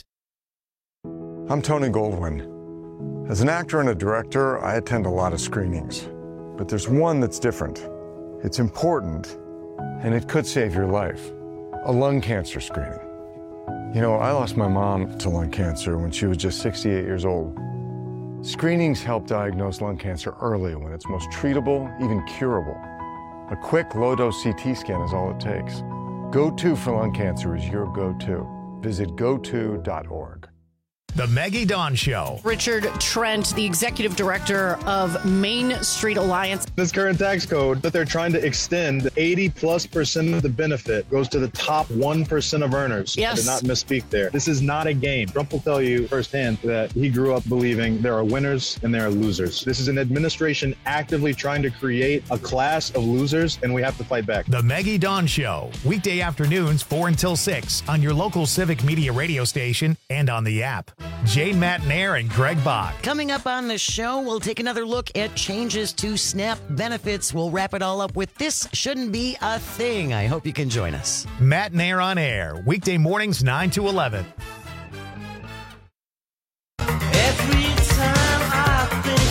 I'm Tony Goldwyn. As an actor and a director, I attend a lot of screenings. But there's one that's different. It's important, and it could save your life. A lung cancer screening. You know, I lost my mom to lung cancer when she was just sixty-eight years old. Screenings help diagnose lung cancer early when it's most treatable, even curable. A quick, low-dose C T scan is all it takes. Go To for lung cancer is your go-to. Visit go to dot org. The Maggie Dawn Show. Richard Trent, the executive director of Main Street Alliance. This current tax code that they're trying to extend, eighty plus percent of the benefit goes to the top one percent of earners. Yes. I did not misspeak there. This is not a game. Trump will tell you firsthand that he grew up believing there are winners and there are losers. This is an administration actively trying to create a class of losers, and we have to fight back. The Maggie Dawn Show. Weekday afternoons, four until six on your local Civic Media radio station and on the app. Jane Matnair and Greg Bach. Coming up on the show, we'll take another look at changes to SNAP benefits. We'll wrap it all up with This Shouldn't Be a Thing. I hope you can join us. Matnair on air, weekday mornings nine to eleven. Every time I think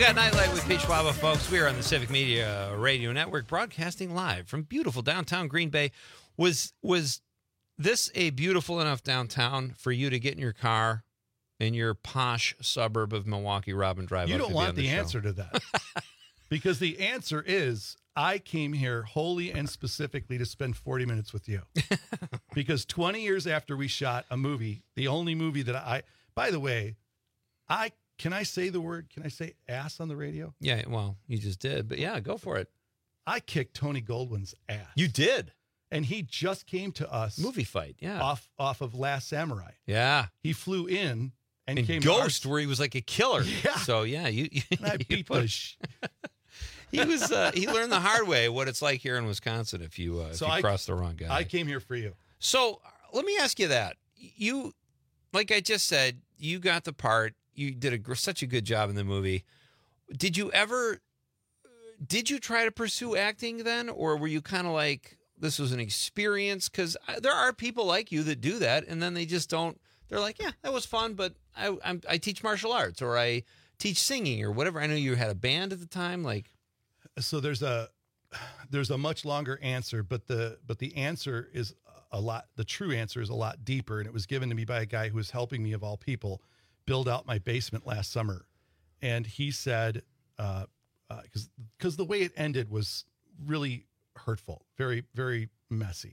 got Nightlight with Pete Schwaba, folks. We are on the Civic Media Radio Network, broadcasting live from beautiful downtown Green Bay. Was was this a beautiful enough downtown for you to get in your car in your posh suburb of Milwaukee, Robin Drive? You don't want the, the answer to that. Because the answer is, I came here wholly and specifically to spend forty minutes with you. Because twenty years after we shot a movie, the only movie that I, by the way, I, can I say the word, can I say ass on the radio? Yeah, well, you just did, but yeah, go for it. I kicked Tony Goldwyn's ass. You did? And he just came to us. Movie fight, yeah. Off, off of Last Samurai. Yeah. He flew in and, and came Ghost, to where he was like a killer. Yeah. So, yeah, you, you, and I you beat put, the sh- He was. Uh, he learned the hard way what it's like here in Wisconsin if you, uh, so if you I, cross the wrong guy. I came here for you. So let me ask you that. You, like I just said, you got the part. You did a, such a good job in the movie. Did you ever, did you try to pursue acting then? Or were you kind of like, this was an experience? Because there are people like you that do that. And then they just don't, they're like, yeah, that was fun. But I, I'm, I teach martial arts or I teach singing or whatever. I know you had a band at the time. Like, So there's a there's a much longer answer, but the but the answer is a lot. The true answer is a lot deeper, and it was given to me by a guy who was helping me, of all people, build out my basement last summer. And he said, because uh, uh, because the way it ended was really hurtful, very very messy.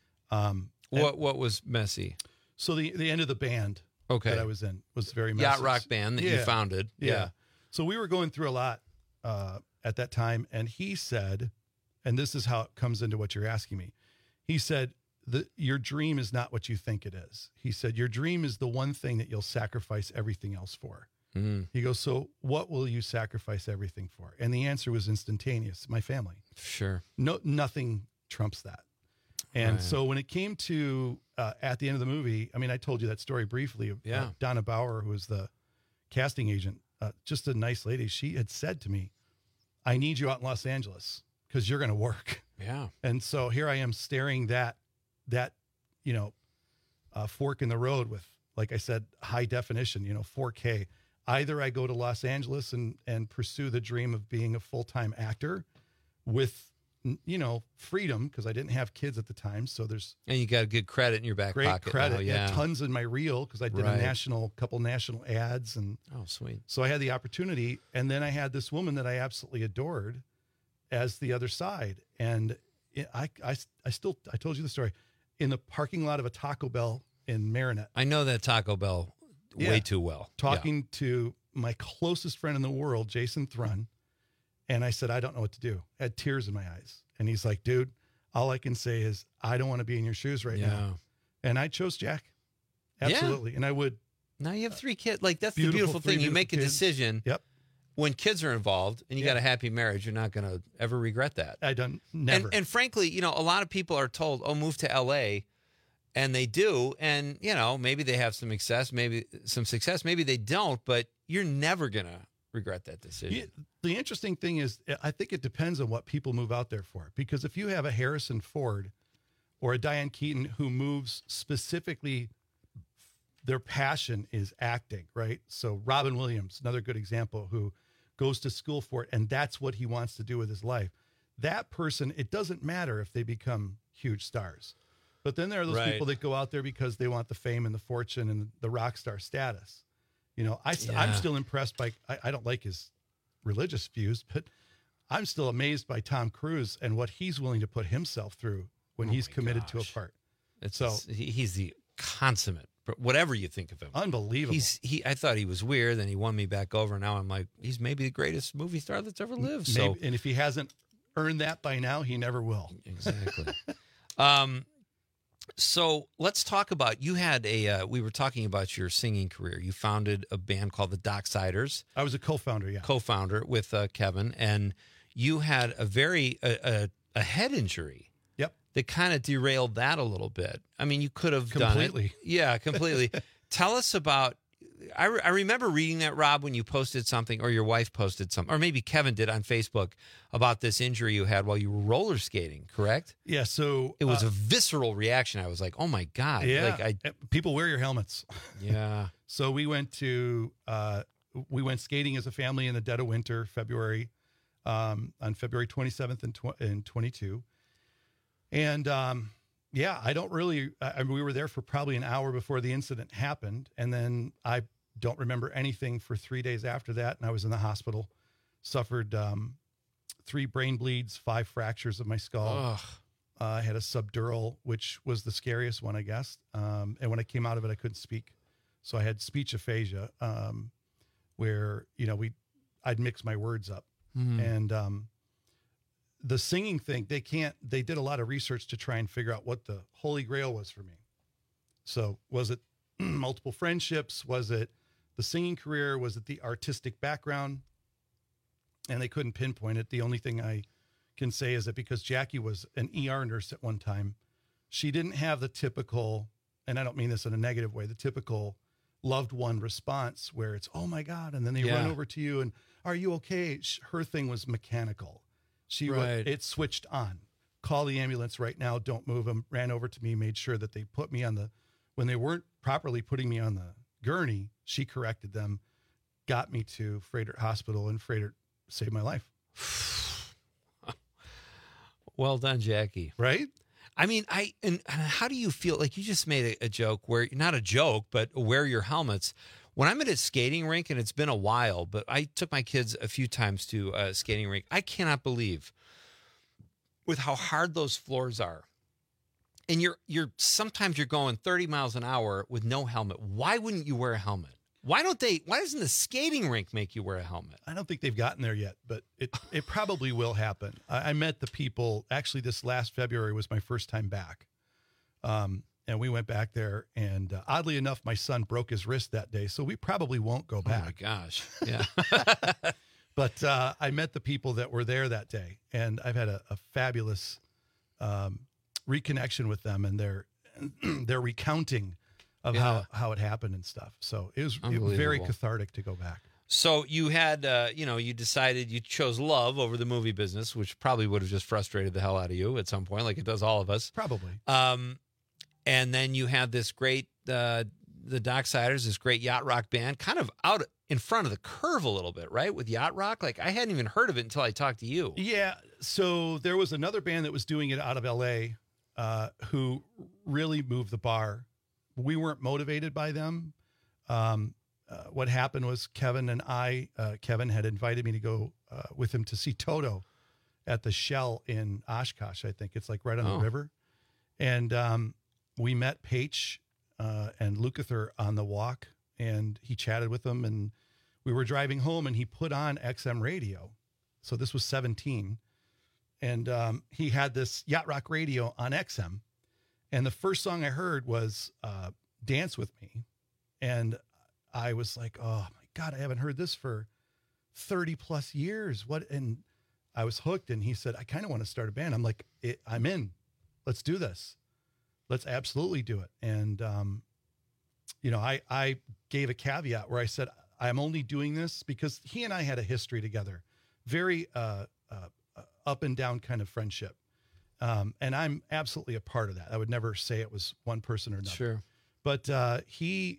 Um, what what was messy? So the the end of the band okay. that I was in was very messy. Yacht Rock band that yeah. you founded. Yeah. yeah. So we were going through a lot. Uh, at that time. And he said, and this is how it comes into what you're asking me. He said, the, your dream is not what you think it is. He said, your dream is the one thing that you'll sacrifice everything else for. Mm. He goes, so what will you sacrifice everything for? And the answer was instantaneous. My family. Sure. No, nothing trumps that. And right. so when it came to, uh, at the end of the movie, I mean, I told you that story briefly of yeah. uh, Donna Bauer, who was the casting agent, uh, just a nice lady. She had said to me, I need you out in Los Angeles because you're going to work. Yeah. And so here I am staring that, that, you know, uh, fork in the road with, like I said, high definition, you know, four K. Either I go to Los Angeles and, and pursue the dream of being a full-time actor with, you know, freedom, because I didn't have kids at the time. So there's. And you got a good credit in your back great pocket. credit. Now, yeah. yeah. Tons in my reel because I did right. a national, couple national ads. And oh, sweet. So I had the opportunity. And then I had this woman that I absolutely adored as the other side. And it, I, I, I still, I told you the story in the parking lot of a Taco Bell in Marinette. I know that Taco Bell yeah. way too well. Talking yeah. to my closest friend in the world, Jason Thrun. And I said, I don't know what to do. I had tears in my eyes. And he's like, dude, all I can say is I don't want to be in your shoes right yeah. now. And I chose Jack. Absolutely. Yeah. And I would. Now you have three kids. Like, that's beautiful, the beautiful thing. You make a kids. decision. Yep. When kids are involved and you yeah. got a happy marriage, you're not going to ever regret that. I don't, never. And, and frankly, you know, a lot of people are told, oh, move to L A. And they do. And, you know, maybe they have some success, maybe some success, maybe they don't, but you're never going to regret that decision. Yeah, the interesting thing is, I think it depends on what people move out there for. Because if you have a Harrison Ford or a Diane Keaton who moves specifically, their passion is acting, right? So Robin Williams, another good example, who goes to school for it, and that's what he wants to do with his life. That person, it doesn't matter if they become huge stars. But then there are those right. people that go out there because they want the fame and the fortune and the rock star status. You know, I, Yeah. I'm still impressed by, I, I don't like his religious views, but I'm still amazed by Tom Cruise and what he's willing to put himself through when Oh he's my committed gosh. to a part. It's So- he- he's the consummate, whatever you think of him. Unbelievable. He's he. I thought he was weird, then he won me back over. Now I'm like, he's maybe the greatest movie star that's ever lived. So Maybe, and if he hasn't earned that by now, he never will. exactly. um, so let's talk about you had a. Uh, we were talking about your singing career. You founded a band called the Docksiders. I was a co-founder, yeah. Co-founder with uh, Kevin, and you had a very a, a, a head injury. Yep. That kind of derailed that a little bit. I mean, you could have done Completely. it. Yeah, completely. Tell us about. I, re- I remember reading that, Rob, when you posted something, or your wife posted something, or maybe Kevin did on Facebook about this injury you had while you were roller skating. Correct? Yeah. So It was uh, a visceral reaction. I was like, "Oh my god!" yeah. Like I, People wear your helmets. yeah. So we went to uh, we went skating as a family in the dead of winter, February, um, on February twenty-seventh and, tw- and twenty-two. And, um, yeah, I don't really, I mean, we were there for probably an hour before the incident happened. And then I don't remember anything for three days after that. And I was in the hospital, suffered um, three brain bleeds, five fractures of my skull. Uh, I had a subdural, which was the scariest one, I guess. Um, and when I came out of it, I couldn't speak. So I had speech aphasia, um, where, you know, we, I'd mix my words up. Mm. And um, the singing thing, they can't, they did a lot of research to try and figure out what the holy grail was for me. So was it multiple friendships? Was it the singing career? Was it the artistic background? And they couldn't pinpoint it. The only thing I can say is that because Jackie was an E R nurse at one time, she didn't have the typical, and I don't mean this in a negative way, the typical loved one response where it's, oh my God. And then they yeah. run over to you and, are you okay? Her thing was mechanical. She right. was, it switched on. Call the ambulance right now. Don't move them. Ran over to me, made sure that they put me on the, when they weren't properly putting me on the gurney, she corrected them, got me to Frederick Hospital, and Frederick saved my life. Well done, Jackie. Right? I mean, I, and, and how do you feel? Like, you just made a, a joke where, not a joke, but wear your helmets. When I'm at a skating rink, and it's been a while, but I took my kids a few times to a skating rink, I cannot believe with how hard those floors are. And you're, you're, sometimes you're going thirty miles an hour with no helmet. Why wouldn't you wear a helmet? Why don't they, why doesn't the skating rink make you wear a helmet? I don't think they've gotten there yet, but it, it probably will happen. I, I met the people, actually this last February was my first time back. Um, And we went back there, and uh, oddly enough, my son broke his wrist that day, so we probably won't go back. Oh, my gosh. Yeah. But uh, I met the people that were there that day, and I've had a, a fabulous um, reconnection with them, and their their recounting of yeah. how, how it happened and stuff. So it was, it was very cathartic to go back. So you had, uh, you know, you decided you chose love over the movie business, which probably would have just frustrated the hell out of you at some point, like it does all of us. Probably. Um And then you had this great, uh, the Docksiders, this great yacht rock band, kind of out in front of the curve a little bit, right? With yacht rock. Like, I hadn't even heard of it until I talked to you. Yeah. So there was another band that was doing it out of L A uh, who really moved the bar. We weren't motivated by them. Um, uh, what happened was Kevin and I, uh, Kevin had invited me to go uh, with him to see Toto at the Shell in Oshkosh. I think it's like right on oh. the river. And, um, we met Paige uh, and Lukather on the walk, and he chatted with them, and we were driving home, and he put on X M radio. So this was seventeen, and um, he had this yacht rock radio on X M, and the first song I heard was uh, Dance With Me, and I was like, oh my God, I haven't heard this for thirty plus years. What? And I was hooked, and he said, I kind of want to start a band. I'm like, I'm in. Let's do this. Let's absolutely do it. And, um, you know, I, I gave a caveat where I said, I'm only doing this because he and I had a history together, very uh, uh, up and down kind of friendship. Um, and I'm absolutely a part of that. I would never say it was one person or another. Sure. But uh, he,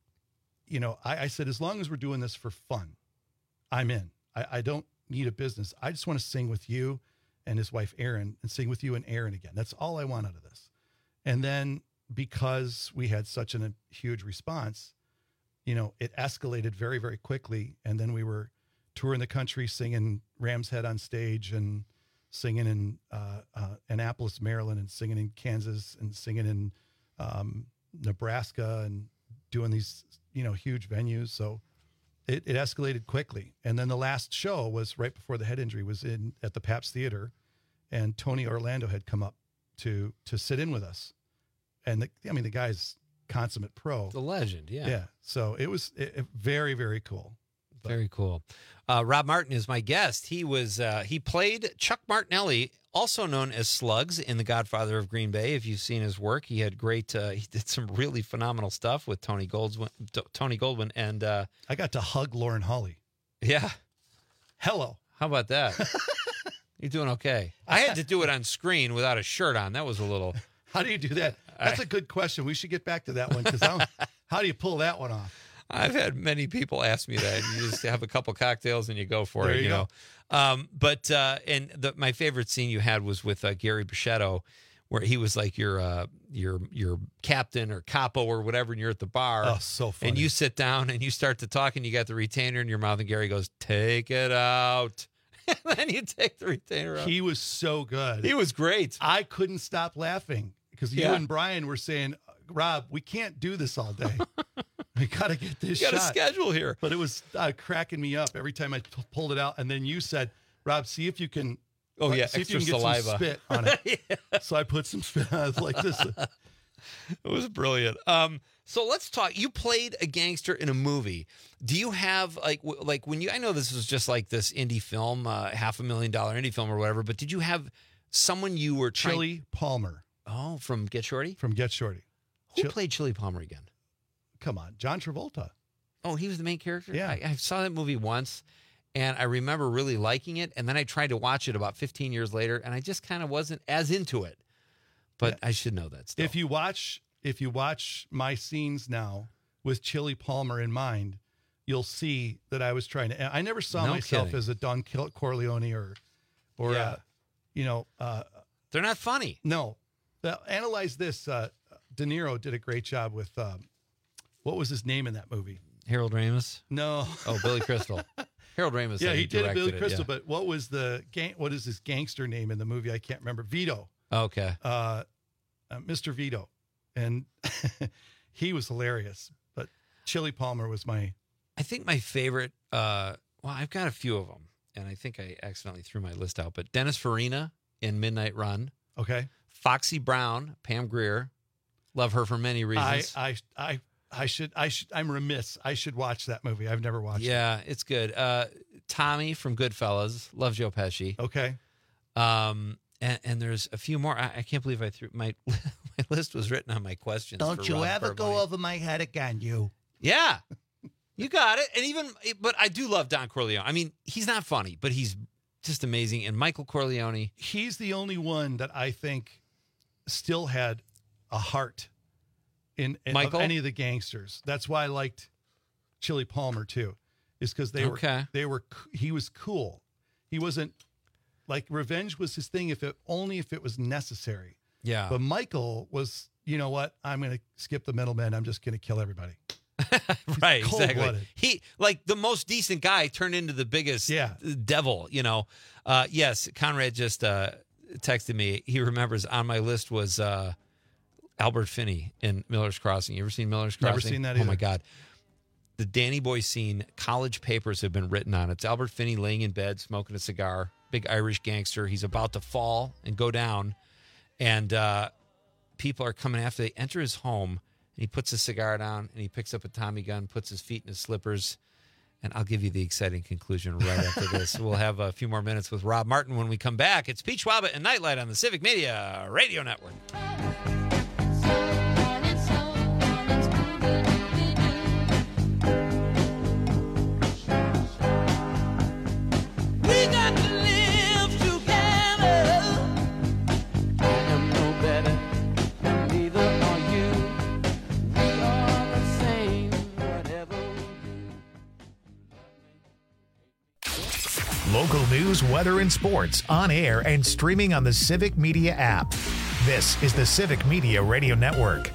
you know, I, I said, as long as we're doing this for fun, I'm in. I, I don't need a business. I just want to sing with you and his wife, Erin, and sing with you and Erin again. That's all I want out of this. And then because we had such an, a huge response, you know, it escalated very, very quickly. And then we were touring the country, singing Ram's Head on stage, and singing in uh, uh, Annapolis, Maryland, and singing in Kansas, and singing in um, Nebraska, and doing these, you know, huge venues. So it, it escalated quickly. And then the last show was right before the head injury, was in at the Pabst Theater, and Tony Orlando had come up to to sit in with us. And the, I mean, the guy's consummate pro. The legend, yeah. Yeah. So it was it, it, very, very cool. But. Very cool. Uh, Rob Martin is my guest. He was uh, he played Chuck Martinelli, also known as Slugs, in The Godfather of Green Bay. If you've seen his work, he had great. Uh, he did some really phenomenal stuff with Tony Goldwyn. Tony Goldwyn, and uh, I got to hug Lauren Holly. Yeah. Hello. How about that? You're doing okay. I had to do it on screen without a shirt on. That was a little. How do you do that? That's I, a good question. We should get back to that one, because how do you pull that one off? I've had many people ask me that. You just have a couple cocktails and you go for There it, you you go. know. Um, but uh, and the, my favorite scene you had was with uh, Gary Bichetto, where he was like your uh, your your captain or capo or whatever, and you're at the bar. Oh, so funny. And you sit down and you start to talk, and you got the retainer in your mouth, and Gary goes, "Take it out." And then you take the retainer out. He was so good. He was great. I couldn't stop laughing because you Yeah. and Brian were saying, Rob, we can't do this all day. We got to get this You got a shot. schedule here. But it was uh, cracking me up every time I t- pulled it out. And then you said, Rob, see if you can. Oh, yeah, see if you extra can get saliva. some spit on it. Yeah. So I put some spit on it like this. It was brilliant. Um, so let's talk. You played a gangster in a movie. Do you have like w- like when you? I know this was just like this indie film, uh, half a million dollar indie film or whatever. But did you have someone you were trying? Chili Palmer. Oh, from Get Shorty. From Get Shorty. Who Chil- played Chili Palmer again? Come on, John Travolta. Oh, he was the main character? Yeah. I, I saw that movie once, and I remember really liking it. And then I tried to watch it about fifteen years later, and I just kind of wasn't as into it. But Yeah. I should know that still. If you watch, if you watch my scenes now with Chili Palmer in mind, you'll see that I was trying to. I never saw No myself kidding. as a Don Cor- Corleone or, or, Yeah. uh, you know, uh, They're not funny. no. Now, analyze this. Uh, De Niro did a great job with. Um, what was his name in that movie? Harold Ramis? No. Oh, Billy Crystal. Harold Ramis. Yeah, said he did directed Billy it, Crystal. yeah. But what was the gang? What is his gangster name in the movie? I can't remember. Vito. Okay. Uh, uh, Mister Vito, and he was hilarious. But Chili Palmer was my. I think my favorite, uh, well, I've got a few of them, and I think I accidentally threw my list out, but Dennis Farina in Midnight Run. Okay. Foxy Brown, Pam Grier. Love her for many I, reasons. I I I should I should I'm remiss. I should watch that movie. I've never watched yeah, it's good. Uh, Tommy from Goodfellas. Love Joe Pesci. it. Okay. Um, and, and there's a few more. I, I can't believe I threw my my list was written on my questions. Don't for you Ron ever go Carboni. over my head again, you. Yeah, you got it. And even, but I do love Don Corleone. I mean, he's not funny, but he's just amazing. And Michael Corleone. He's the only one that I think still had a heart in, in of Michael? any of the gangsters. That's why I liked Chili Palmer too, is because they Okay. were they were c- he was cool. He wasn't like revenge was his thing if it only if it was necessary. Yeah. But Michael was, you know what? I'm going to skip the middleman. I'm just going to kill everybody. Right, exactly. cold-blooded. He like the most decent guy turned into the biggest Yeah. devil, you know. Uh, yes, Conrad just uh, texted me. He remembers on my list was uh, Albert Finney in Miller's Crossing. You ever seen Miller's Crossing? Never seen that Oh either. my God. The Danny Boy scene, college papers have been written on. It's Albert Finney laying in bed, smoking a cigar, big Irish gangster. He's about to fall and go down. And uh, people are coming after. They enter his home, and he puts a cigar down, and he picks up a Tommy gun, puts his feet in his slippers. And I'll give you the exciting conclusion right after this. We'll have a few more minutes with Rob Martin when we come back. It's Pete Schwab and Nightlight on the Civic Media Radio Network. We got to live together. I am no better, and neither are you. We are the same, whatever we do. Local news, weather, and sports on air and streaming on the Civic Media app. This is the Civic Media Radio Network.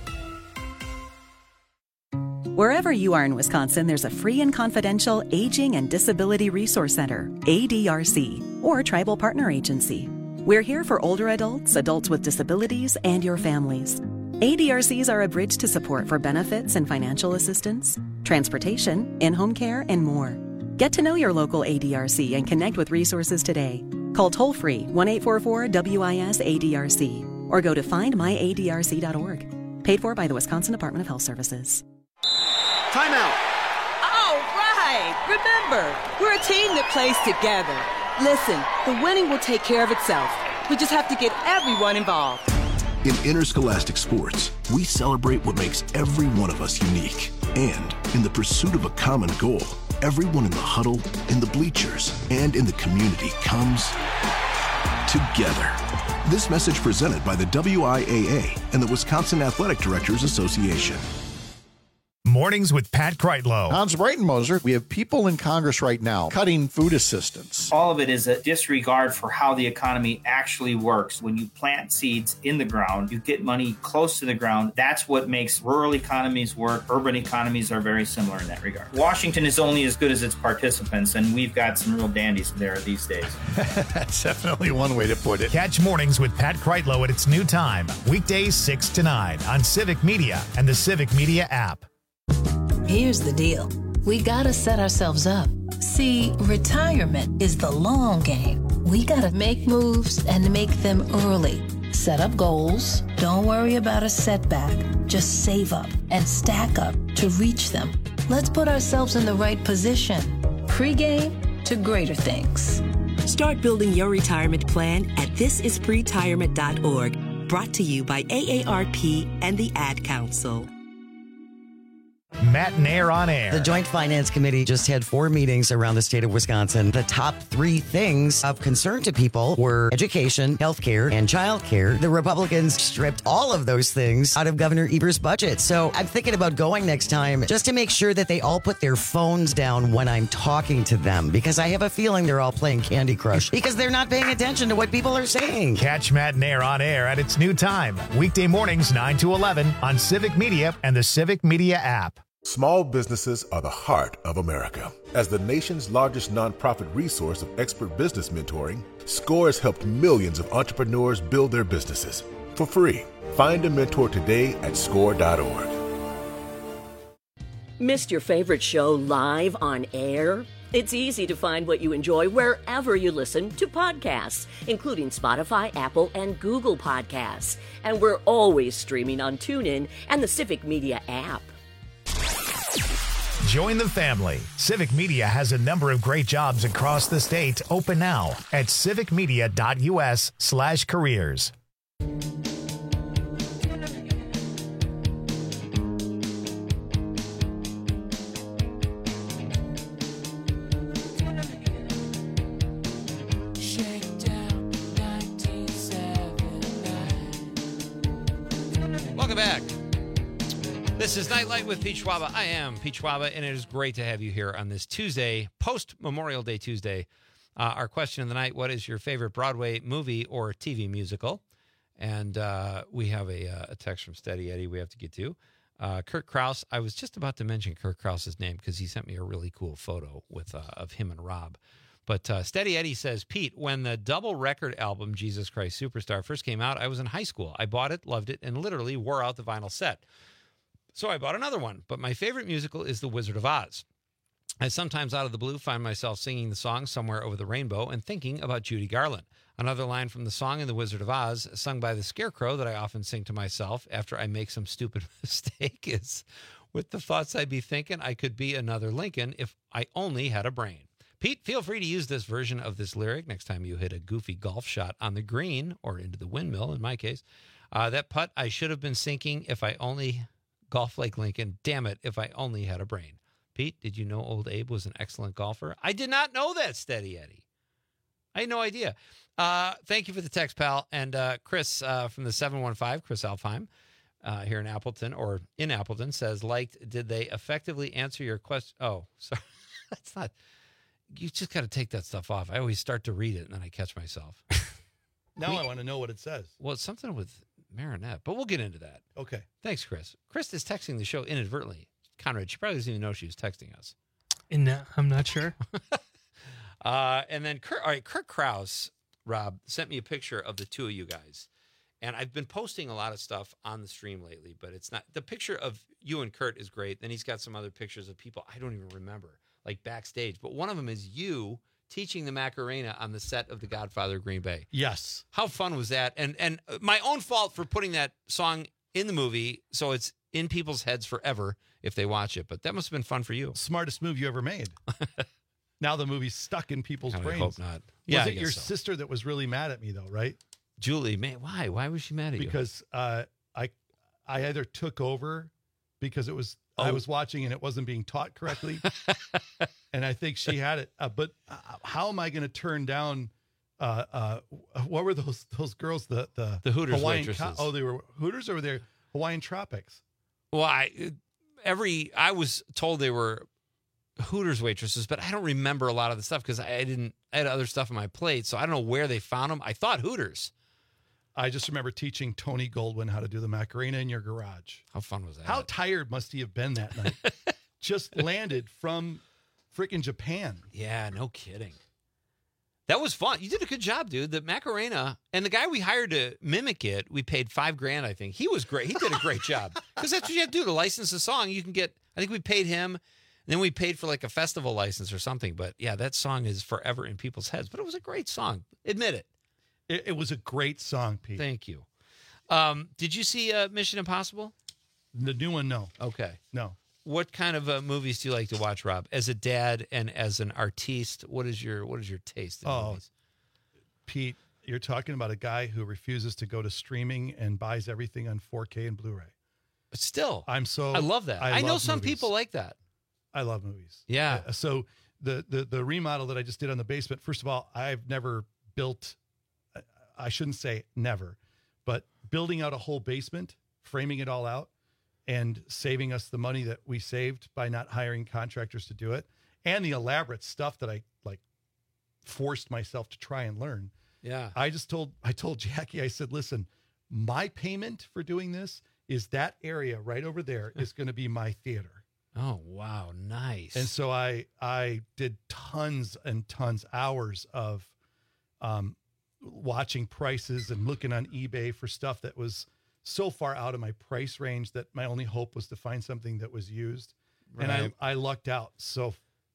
Wherever you are in Wisconsin, there's a free and confidential Aging and Disability Resource Center, A D R C, or Tribal Partner Agency. We're here for older adults, adults with disabilities, and your families. A D R Cs are a bridge to support for benefits and financial assistance, transportation, in-home care, and more. Get to know your local A D R C and connect with resources today. Call toll-free one eight four four W I S A D R C or go to find my A D R C dot org. Paid for by the Wisconsin Department of Health Services. Timeout. All right. Remember, we're a team that plays together. Listen, the winning will take care of itself. We just have to get everyone involved. In interscholastic sports, we celebrate what makes every one of us unique. And in the pursuit of a common goal, everyone in the huddle, in the bleachers, and in the community comes together. This message presented by the W I A A and the Wisconsin Athletic Directors Association. Mornings with Pat Kreitlow. Hans Breitenmoser, we have people in Congress right now cutting food assistance. All of it is a disregard for how the economy actually works. When you plant seeds in the ground, you get money close to the ground. That's what makes rural economies work. Urban economies are very similar in that regard. Washington is only as good as its participants, and we've got some real dandies there these days. That's definitely one way to put it. Catch Mornings with Pat Kreitlow at its new time, weekdays six to nine on Civic Media and the Civic Media app. Here's the deal. We gotta set ourselves up. See, retirement is the long game. We gotta make moves and make them early. Set up goals. Don't worry about a setback. Just save up and stack up to reach them. Let's put ourselves in the right position. Pre-game to greater things. Start building your retirement plan at this is pretirement dot org. Brought to you by A A R P and the Ad Council. Matt Nair on air. The Joint Finance Committee just had four meetings around the state of Wisconsin. The top three things of concern to people were education, healthcare, and childcare. The Republicans stripped all of those things out of Governor Evers' budget. So I'm thinking about going next time just to make sure that they all put their phones down when I'm talking to them, because I have a feeling they're all playing Candy Crush because they're not paying attention to what people are saying. Catch Matt Nair on air at its new time, weekday mornings nine to eleven on Civic Media and the Civic Media app. Small businesses are the heart of America. As the nation's largest nonprofit resource of expert business mentoring, SCORE has helped millions of entrepreneurs build their businesses for free. Find a mentor today at score dot org. Missed your favorite show live on air? It's easy to find what you enjoy wherever you listen to podcasts, including Spotify, Apple, and Google Podcasts. And we're always streaming on TuneIn and the Civic Media app. Join the family. Civic Media has a number of great jobs across the state open now at civic media dot u s slash careers. Welcome back. This is Nightlight with Pete Schwaba. I am Pete Schwaba, and it is great to have you here on this Tuesday, post-Memorial Day Tuesday. Uh, our question of the night, what is your favorite Broadway movie or T V musical? And uh, we have a, uh, a text from Steady Eddie we have to get to. Uh, Kurt Krause, I was just about to mention Kurt Krause's name because he sent me a really cool photo with uh, of him and Rob. But uh, Steady Eddie says, Pete, when the double record album, Jesus Christ Superstar, first came out, I was in high school. I bought it, loved it, and literally wore out the vinyl set. So I bought another one, but my favorite musical is The Wizard of Oz. I sometimes out of the blue find myself singing the song Somewhere Over the Rainbow and thinking about Judy Garland. Another line from the song in The Wizard of Oz, sung by the Scarecrow, that I often sing to myself after I make some stupid mistake is, with the thoughts I'd be thinking, I could be another Lincoln if I only had a brain. Pete, feel free to use this version of this lyric next time you hit a goofy golf shot on the green, or into the windmill in my case. Uh, that putt I should have been sinking if I only... Golf like Lincoln, damn it, if I only had a brain. Pete, did you know old Abe was an excellent golfer? I did not know that, Steady Eddie. I had no idea. Uh, thank you for the text, pal. And uh, Chris uh, from the seven one five, Chris Alfheim, uh, here in Appleton, or in Appleton, says, liked, did they effectively answer your question? Oh, sorry. That's not, you just got to take that stuff off. I always start to read it, and then I catch myself. Now we, I want to know what it says. Well, it's something with Marinette, but we'll get into that. Okay. Thanks, Chris. Chris is texting the show inadvertently. Conrad, she probably doesn't even know she was texting us. No, I'm not sure. uh, and then, Kurt, all right, Kurt Krause, Rob, sent me a picture of the two of you guys. And I've been posting a lot of stuff on the stream lately, but it's not, the picture of you and Kurt is great. Then he's got some other pictures of people I don't even remember, like backstage. But one of them is you teaching the Macarena on the set of The Godfather Green Bay. Yes. How fun was that? And and my own fault for putting that song in the movie, so it's in people's heads forever if they watch it. But that must have been fun for you. Smartest move you ever made. Now the movie's stuck in people's I brains. hope not. Was Yeah, I it guess your so. sister that was really mad at me, though, right? Julie, man, why? Why was she mad at you? Because uh, I I either took over because it was Oh. I was watching and it wasn't being taught correctly, and I think she had it. Uh, but uh, how am I going to turn down? Uh, uh, what were those those girls? The the The Hooters Hawaiian waitresses. oh, they were Hooters, or were they Hawaiian Tropics? Well, I, every I was told they were Hooters waitresses, but I don't remember a lot of the stuff because I didn't. I had other stuff on my plate, so I don't know where they found them. I thought Hooters. I just remember teaching Tony Goldwyn how to do the Macarena in your garage. How fun was that? How tired must he have been that night? Just landed from freaking Japan. Yeah, no kidding. That was fun. You did a good job, dude. The Macarena and the guy we hired to mimic it, we paid five grand, I think. He was great. He did a great job because that's what you have to do to license a song. You can get. I think we paid him, and then we paid for like a festival license or something. But yeah, that song is forever in people's heads. But it was a great song. Admit it. It, it was a great song, Pete. Thank you. Um, did you see uh, Mission Impossible? The new one, no. Okay. No. What kind of uh, movies do you like to watch, Rob? As a dad and as an artiste, what is your what is your taste in Oh, movies? Pete, you're talking about a guy who refuses to go to streaming and buys everything on four K and Blu-ray. But still, I'm so I love that. I, I know love some movies. people like that. I love movies. Yeah. Uh, so the, the the remodel that I just did on the basement, first of all, I've never built, I shouldn't say never, but building out a whole basement, framing it all out, and saving us the money that we saved by not hiring contractors to do it, and the elaborate stuff that I like forced myself to try and learn. Yeah. I just told I told Jackie, I said, listen, my payment for doing this is that area right over there is going to be my theater. Oh, wow. Nice. And so I I did tons and tons hours of um, watching prices and looking on eBay for stuff that was so far out of my price range that my only hope was to find something that was used. Right. And I, I lucked out. So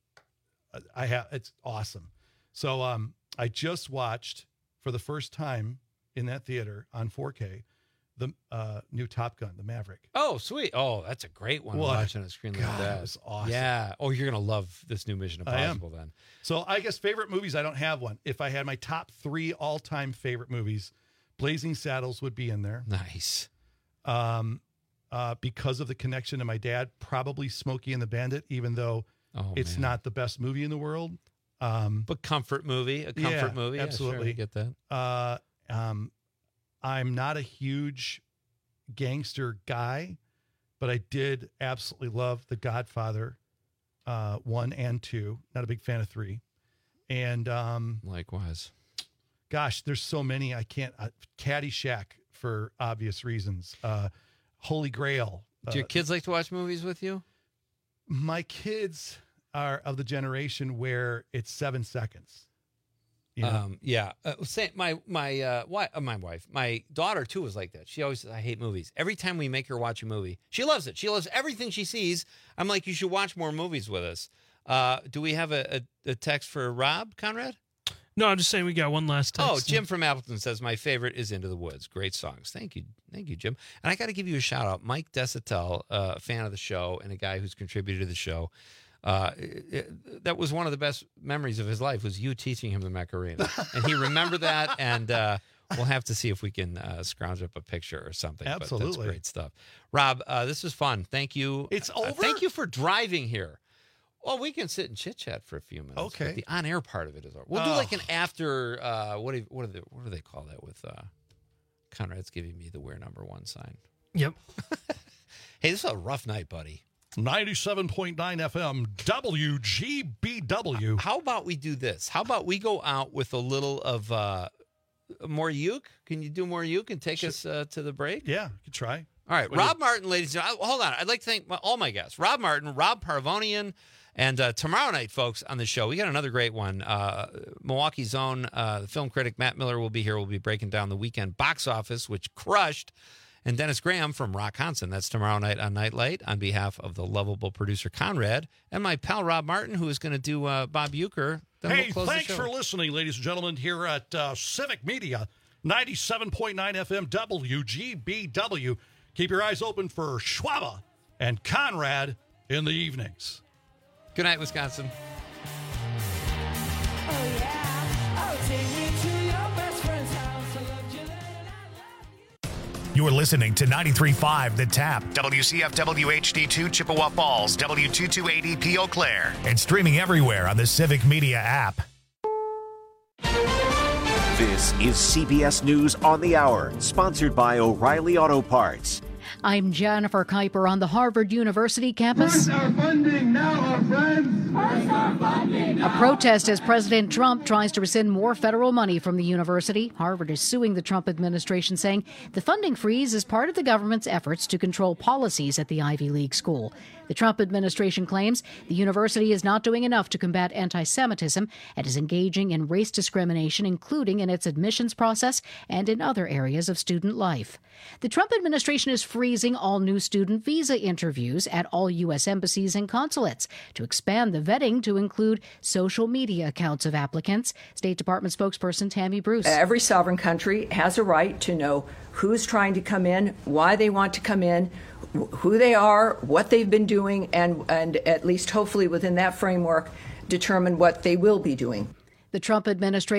I have, it's awesome. So um, I just watched for the first time in that theater on four K, the uh, new Top Gun, the Maverick. Oh, sweet. Oh, that's a great one. What? Watching on a screen like God, that. it was awesome. Yeah. Oh, you're going to love this new Mission I am. Impossible then. So I guess favorite movies, I don't have one. If I had my top three all-time favorite movies, Blazing Saddles would be in there. Nice. Um, uh, because of the connection to my dad, probably Smokey and the Bandit, even though Oh, it's man. not the best movie in the world. Um, But comfort movie, a comfort yeah, movie. Yeah, sure, absolutely. I get that. Uh, um, I'm not a huge gangster guy, but I did absolutely love The Godfather, uh, one and two. Not a big fan of three. And um, likewise, gosh, there's so many. I can't. Uh, Caddyshack for obvious reasons. Uh, Holy Grail. Do your Uh, kids like to watch movies with you? my kids are of the generation where it's seven seconds. You know? Um, yeah. Uh, say, my my uh, wi- uh, my wife, my daughter too was like that. She always says, I hate movies. Every time we make her watch a movie, she loves it. She loves everything she sees. I'm like, you should watch more movies with us. Uh, do we have a, a, a text for Rob Conrad? No, I'm just saying we got one last text. Oh, Jim from Appleton says, my favorite is Into the Woods. Great songs. Thank you. Thank you, Jim. And I got to give you a shout out. Mike Desatel, uh, a fan of the show and a guy who's contributed to the show. Uh, it, it- that was one of the best memories of his life was you teaching him the Macarena. And he remembered that. And uh, we'll have to see if we can uh, scrounge up a picture or something. But Absolutely. that's great stuff. Rob, uh, this was fun. Thank you. It's Uh, over? thank you for driving here. Well, we can sit and chit chat for a few minutes. Okay. But the on air part of it is over. We'll do Oh. like an after. Uh, what do what do they what do they call that with? Uh, Conrad's giving me the we're number one sign. Yep. Hey, this is a rough night, buddy. ninety-seven point nine F M W G B W. How about we do this? How about we go out with a little of uh, more uke? Can you do more uke and take us uh, to the break? Yeah, you can try. All right, What Rob is- Martin, ladies and gentlemen. Hold on. I'd like to thank my, all my guests. Rob Martin, Rob Parvonian, and uh, tomorrow night, folks, on the show, we got another great one. Uh, Milwaukee's own uh, the film critic Matt Miller will be here. We'll be breaking down the weekend box office, which crushed. And Dennis Graham from Rock Hansen. That's tomorrow night on Nightlight on behalf of the lovable producer Conrad and my pal Rob Martin, who is going to do uh, Bob Euchre. Then Hey, we'll close thanks the show. for listening, ladies and gentlemen, here at uh, Civic Media, ninety-seven point nine F M W G B W. Keep your eyes open for Schwaba and Conrad in the evenings. Good night, Wisconsin. Oh, yeah. Oh, take me to your best friend's house. I loved you then. You're listening to ninety-three point five The Tap, W C F W H D two Chippewa Falls, W two two eight E P Eau Claire, and streaming everywhere on the Civic Media app. This is C B S News on the Hour, sponsored by O'Reilly Auto Parts. I'm Jennifer Kuiper on the Harvard University campus. Where's our funding now, our friends? Where's our funding now? A protest as President Trump tries to rescind more federal money from the university. Harvard is suing the Trump administration, saying the funding freeze is part of the government's efforts to control policies at the Ivy League school. The Trump administration claims the university is not doing enough to combat anti-Semitism and is engaging in race discrimination, including in its admissions process and in other areas of student life. The Trump administration is freezing all new student visa interviews at all U S embassies and consulates to expand the vetting to include social media accounts of applicants. State Department spokesperson Tammy Bruce. Every sovereign country has a right to know who's trying to come in, why they want to come in, who they are, what they've been doing, and, and at least hopefully within that framework, determine what they will be doing. The Trump administration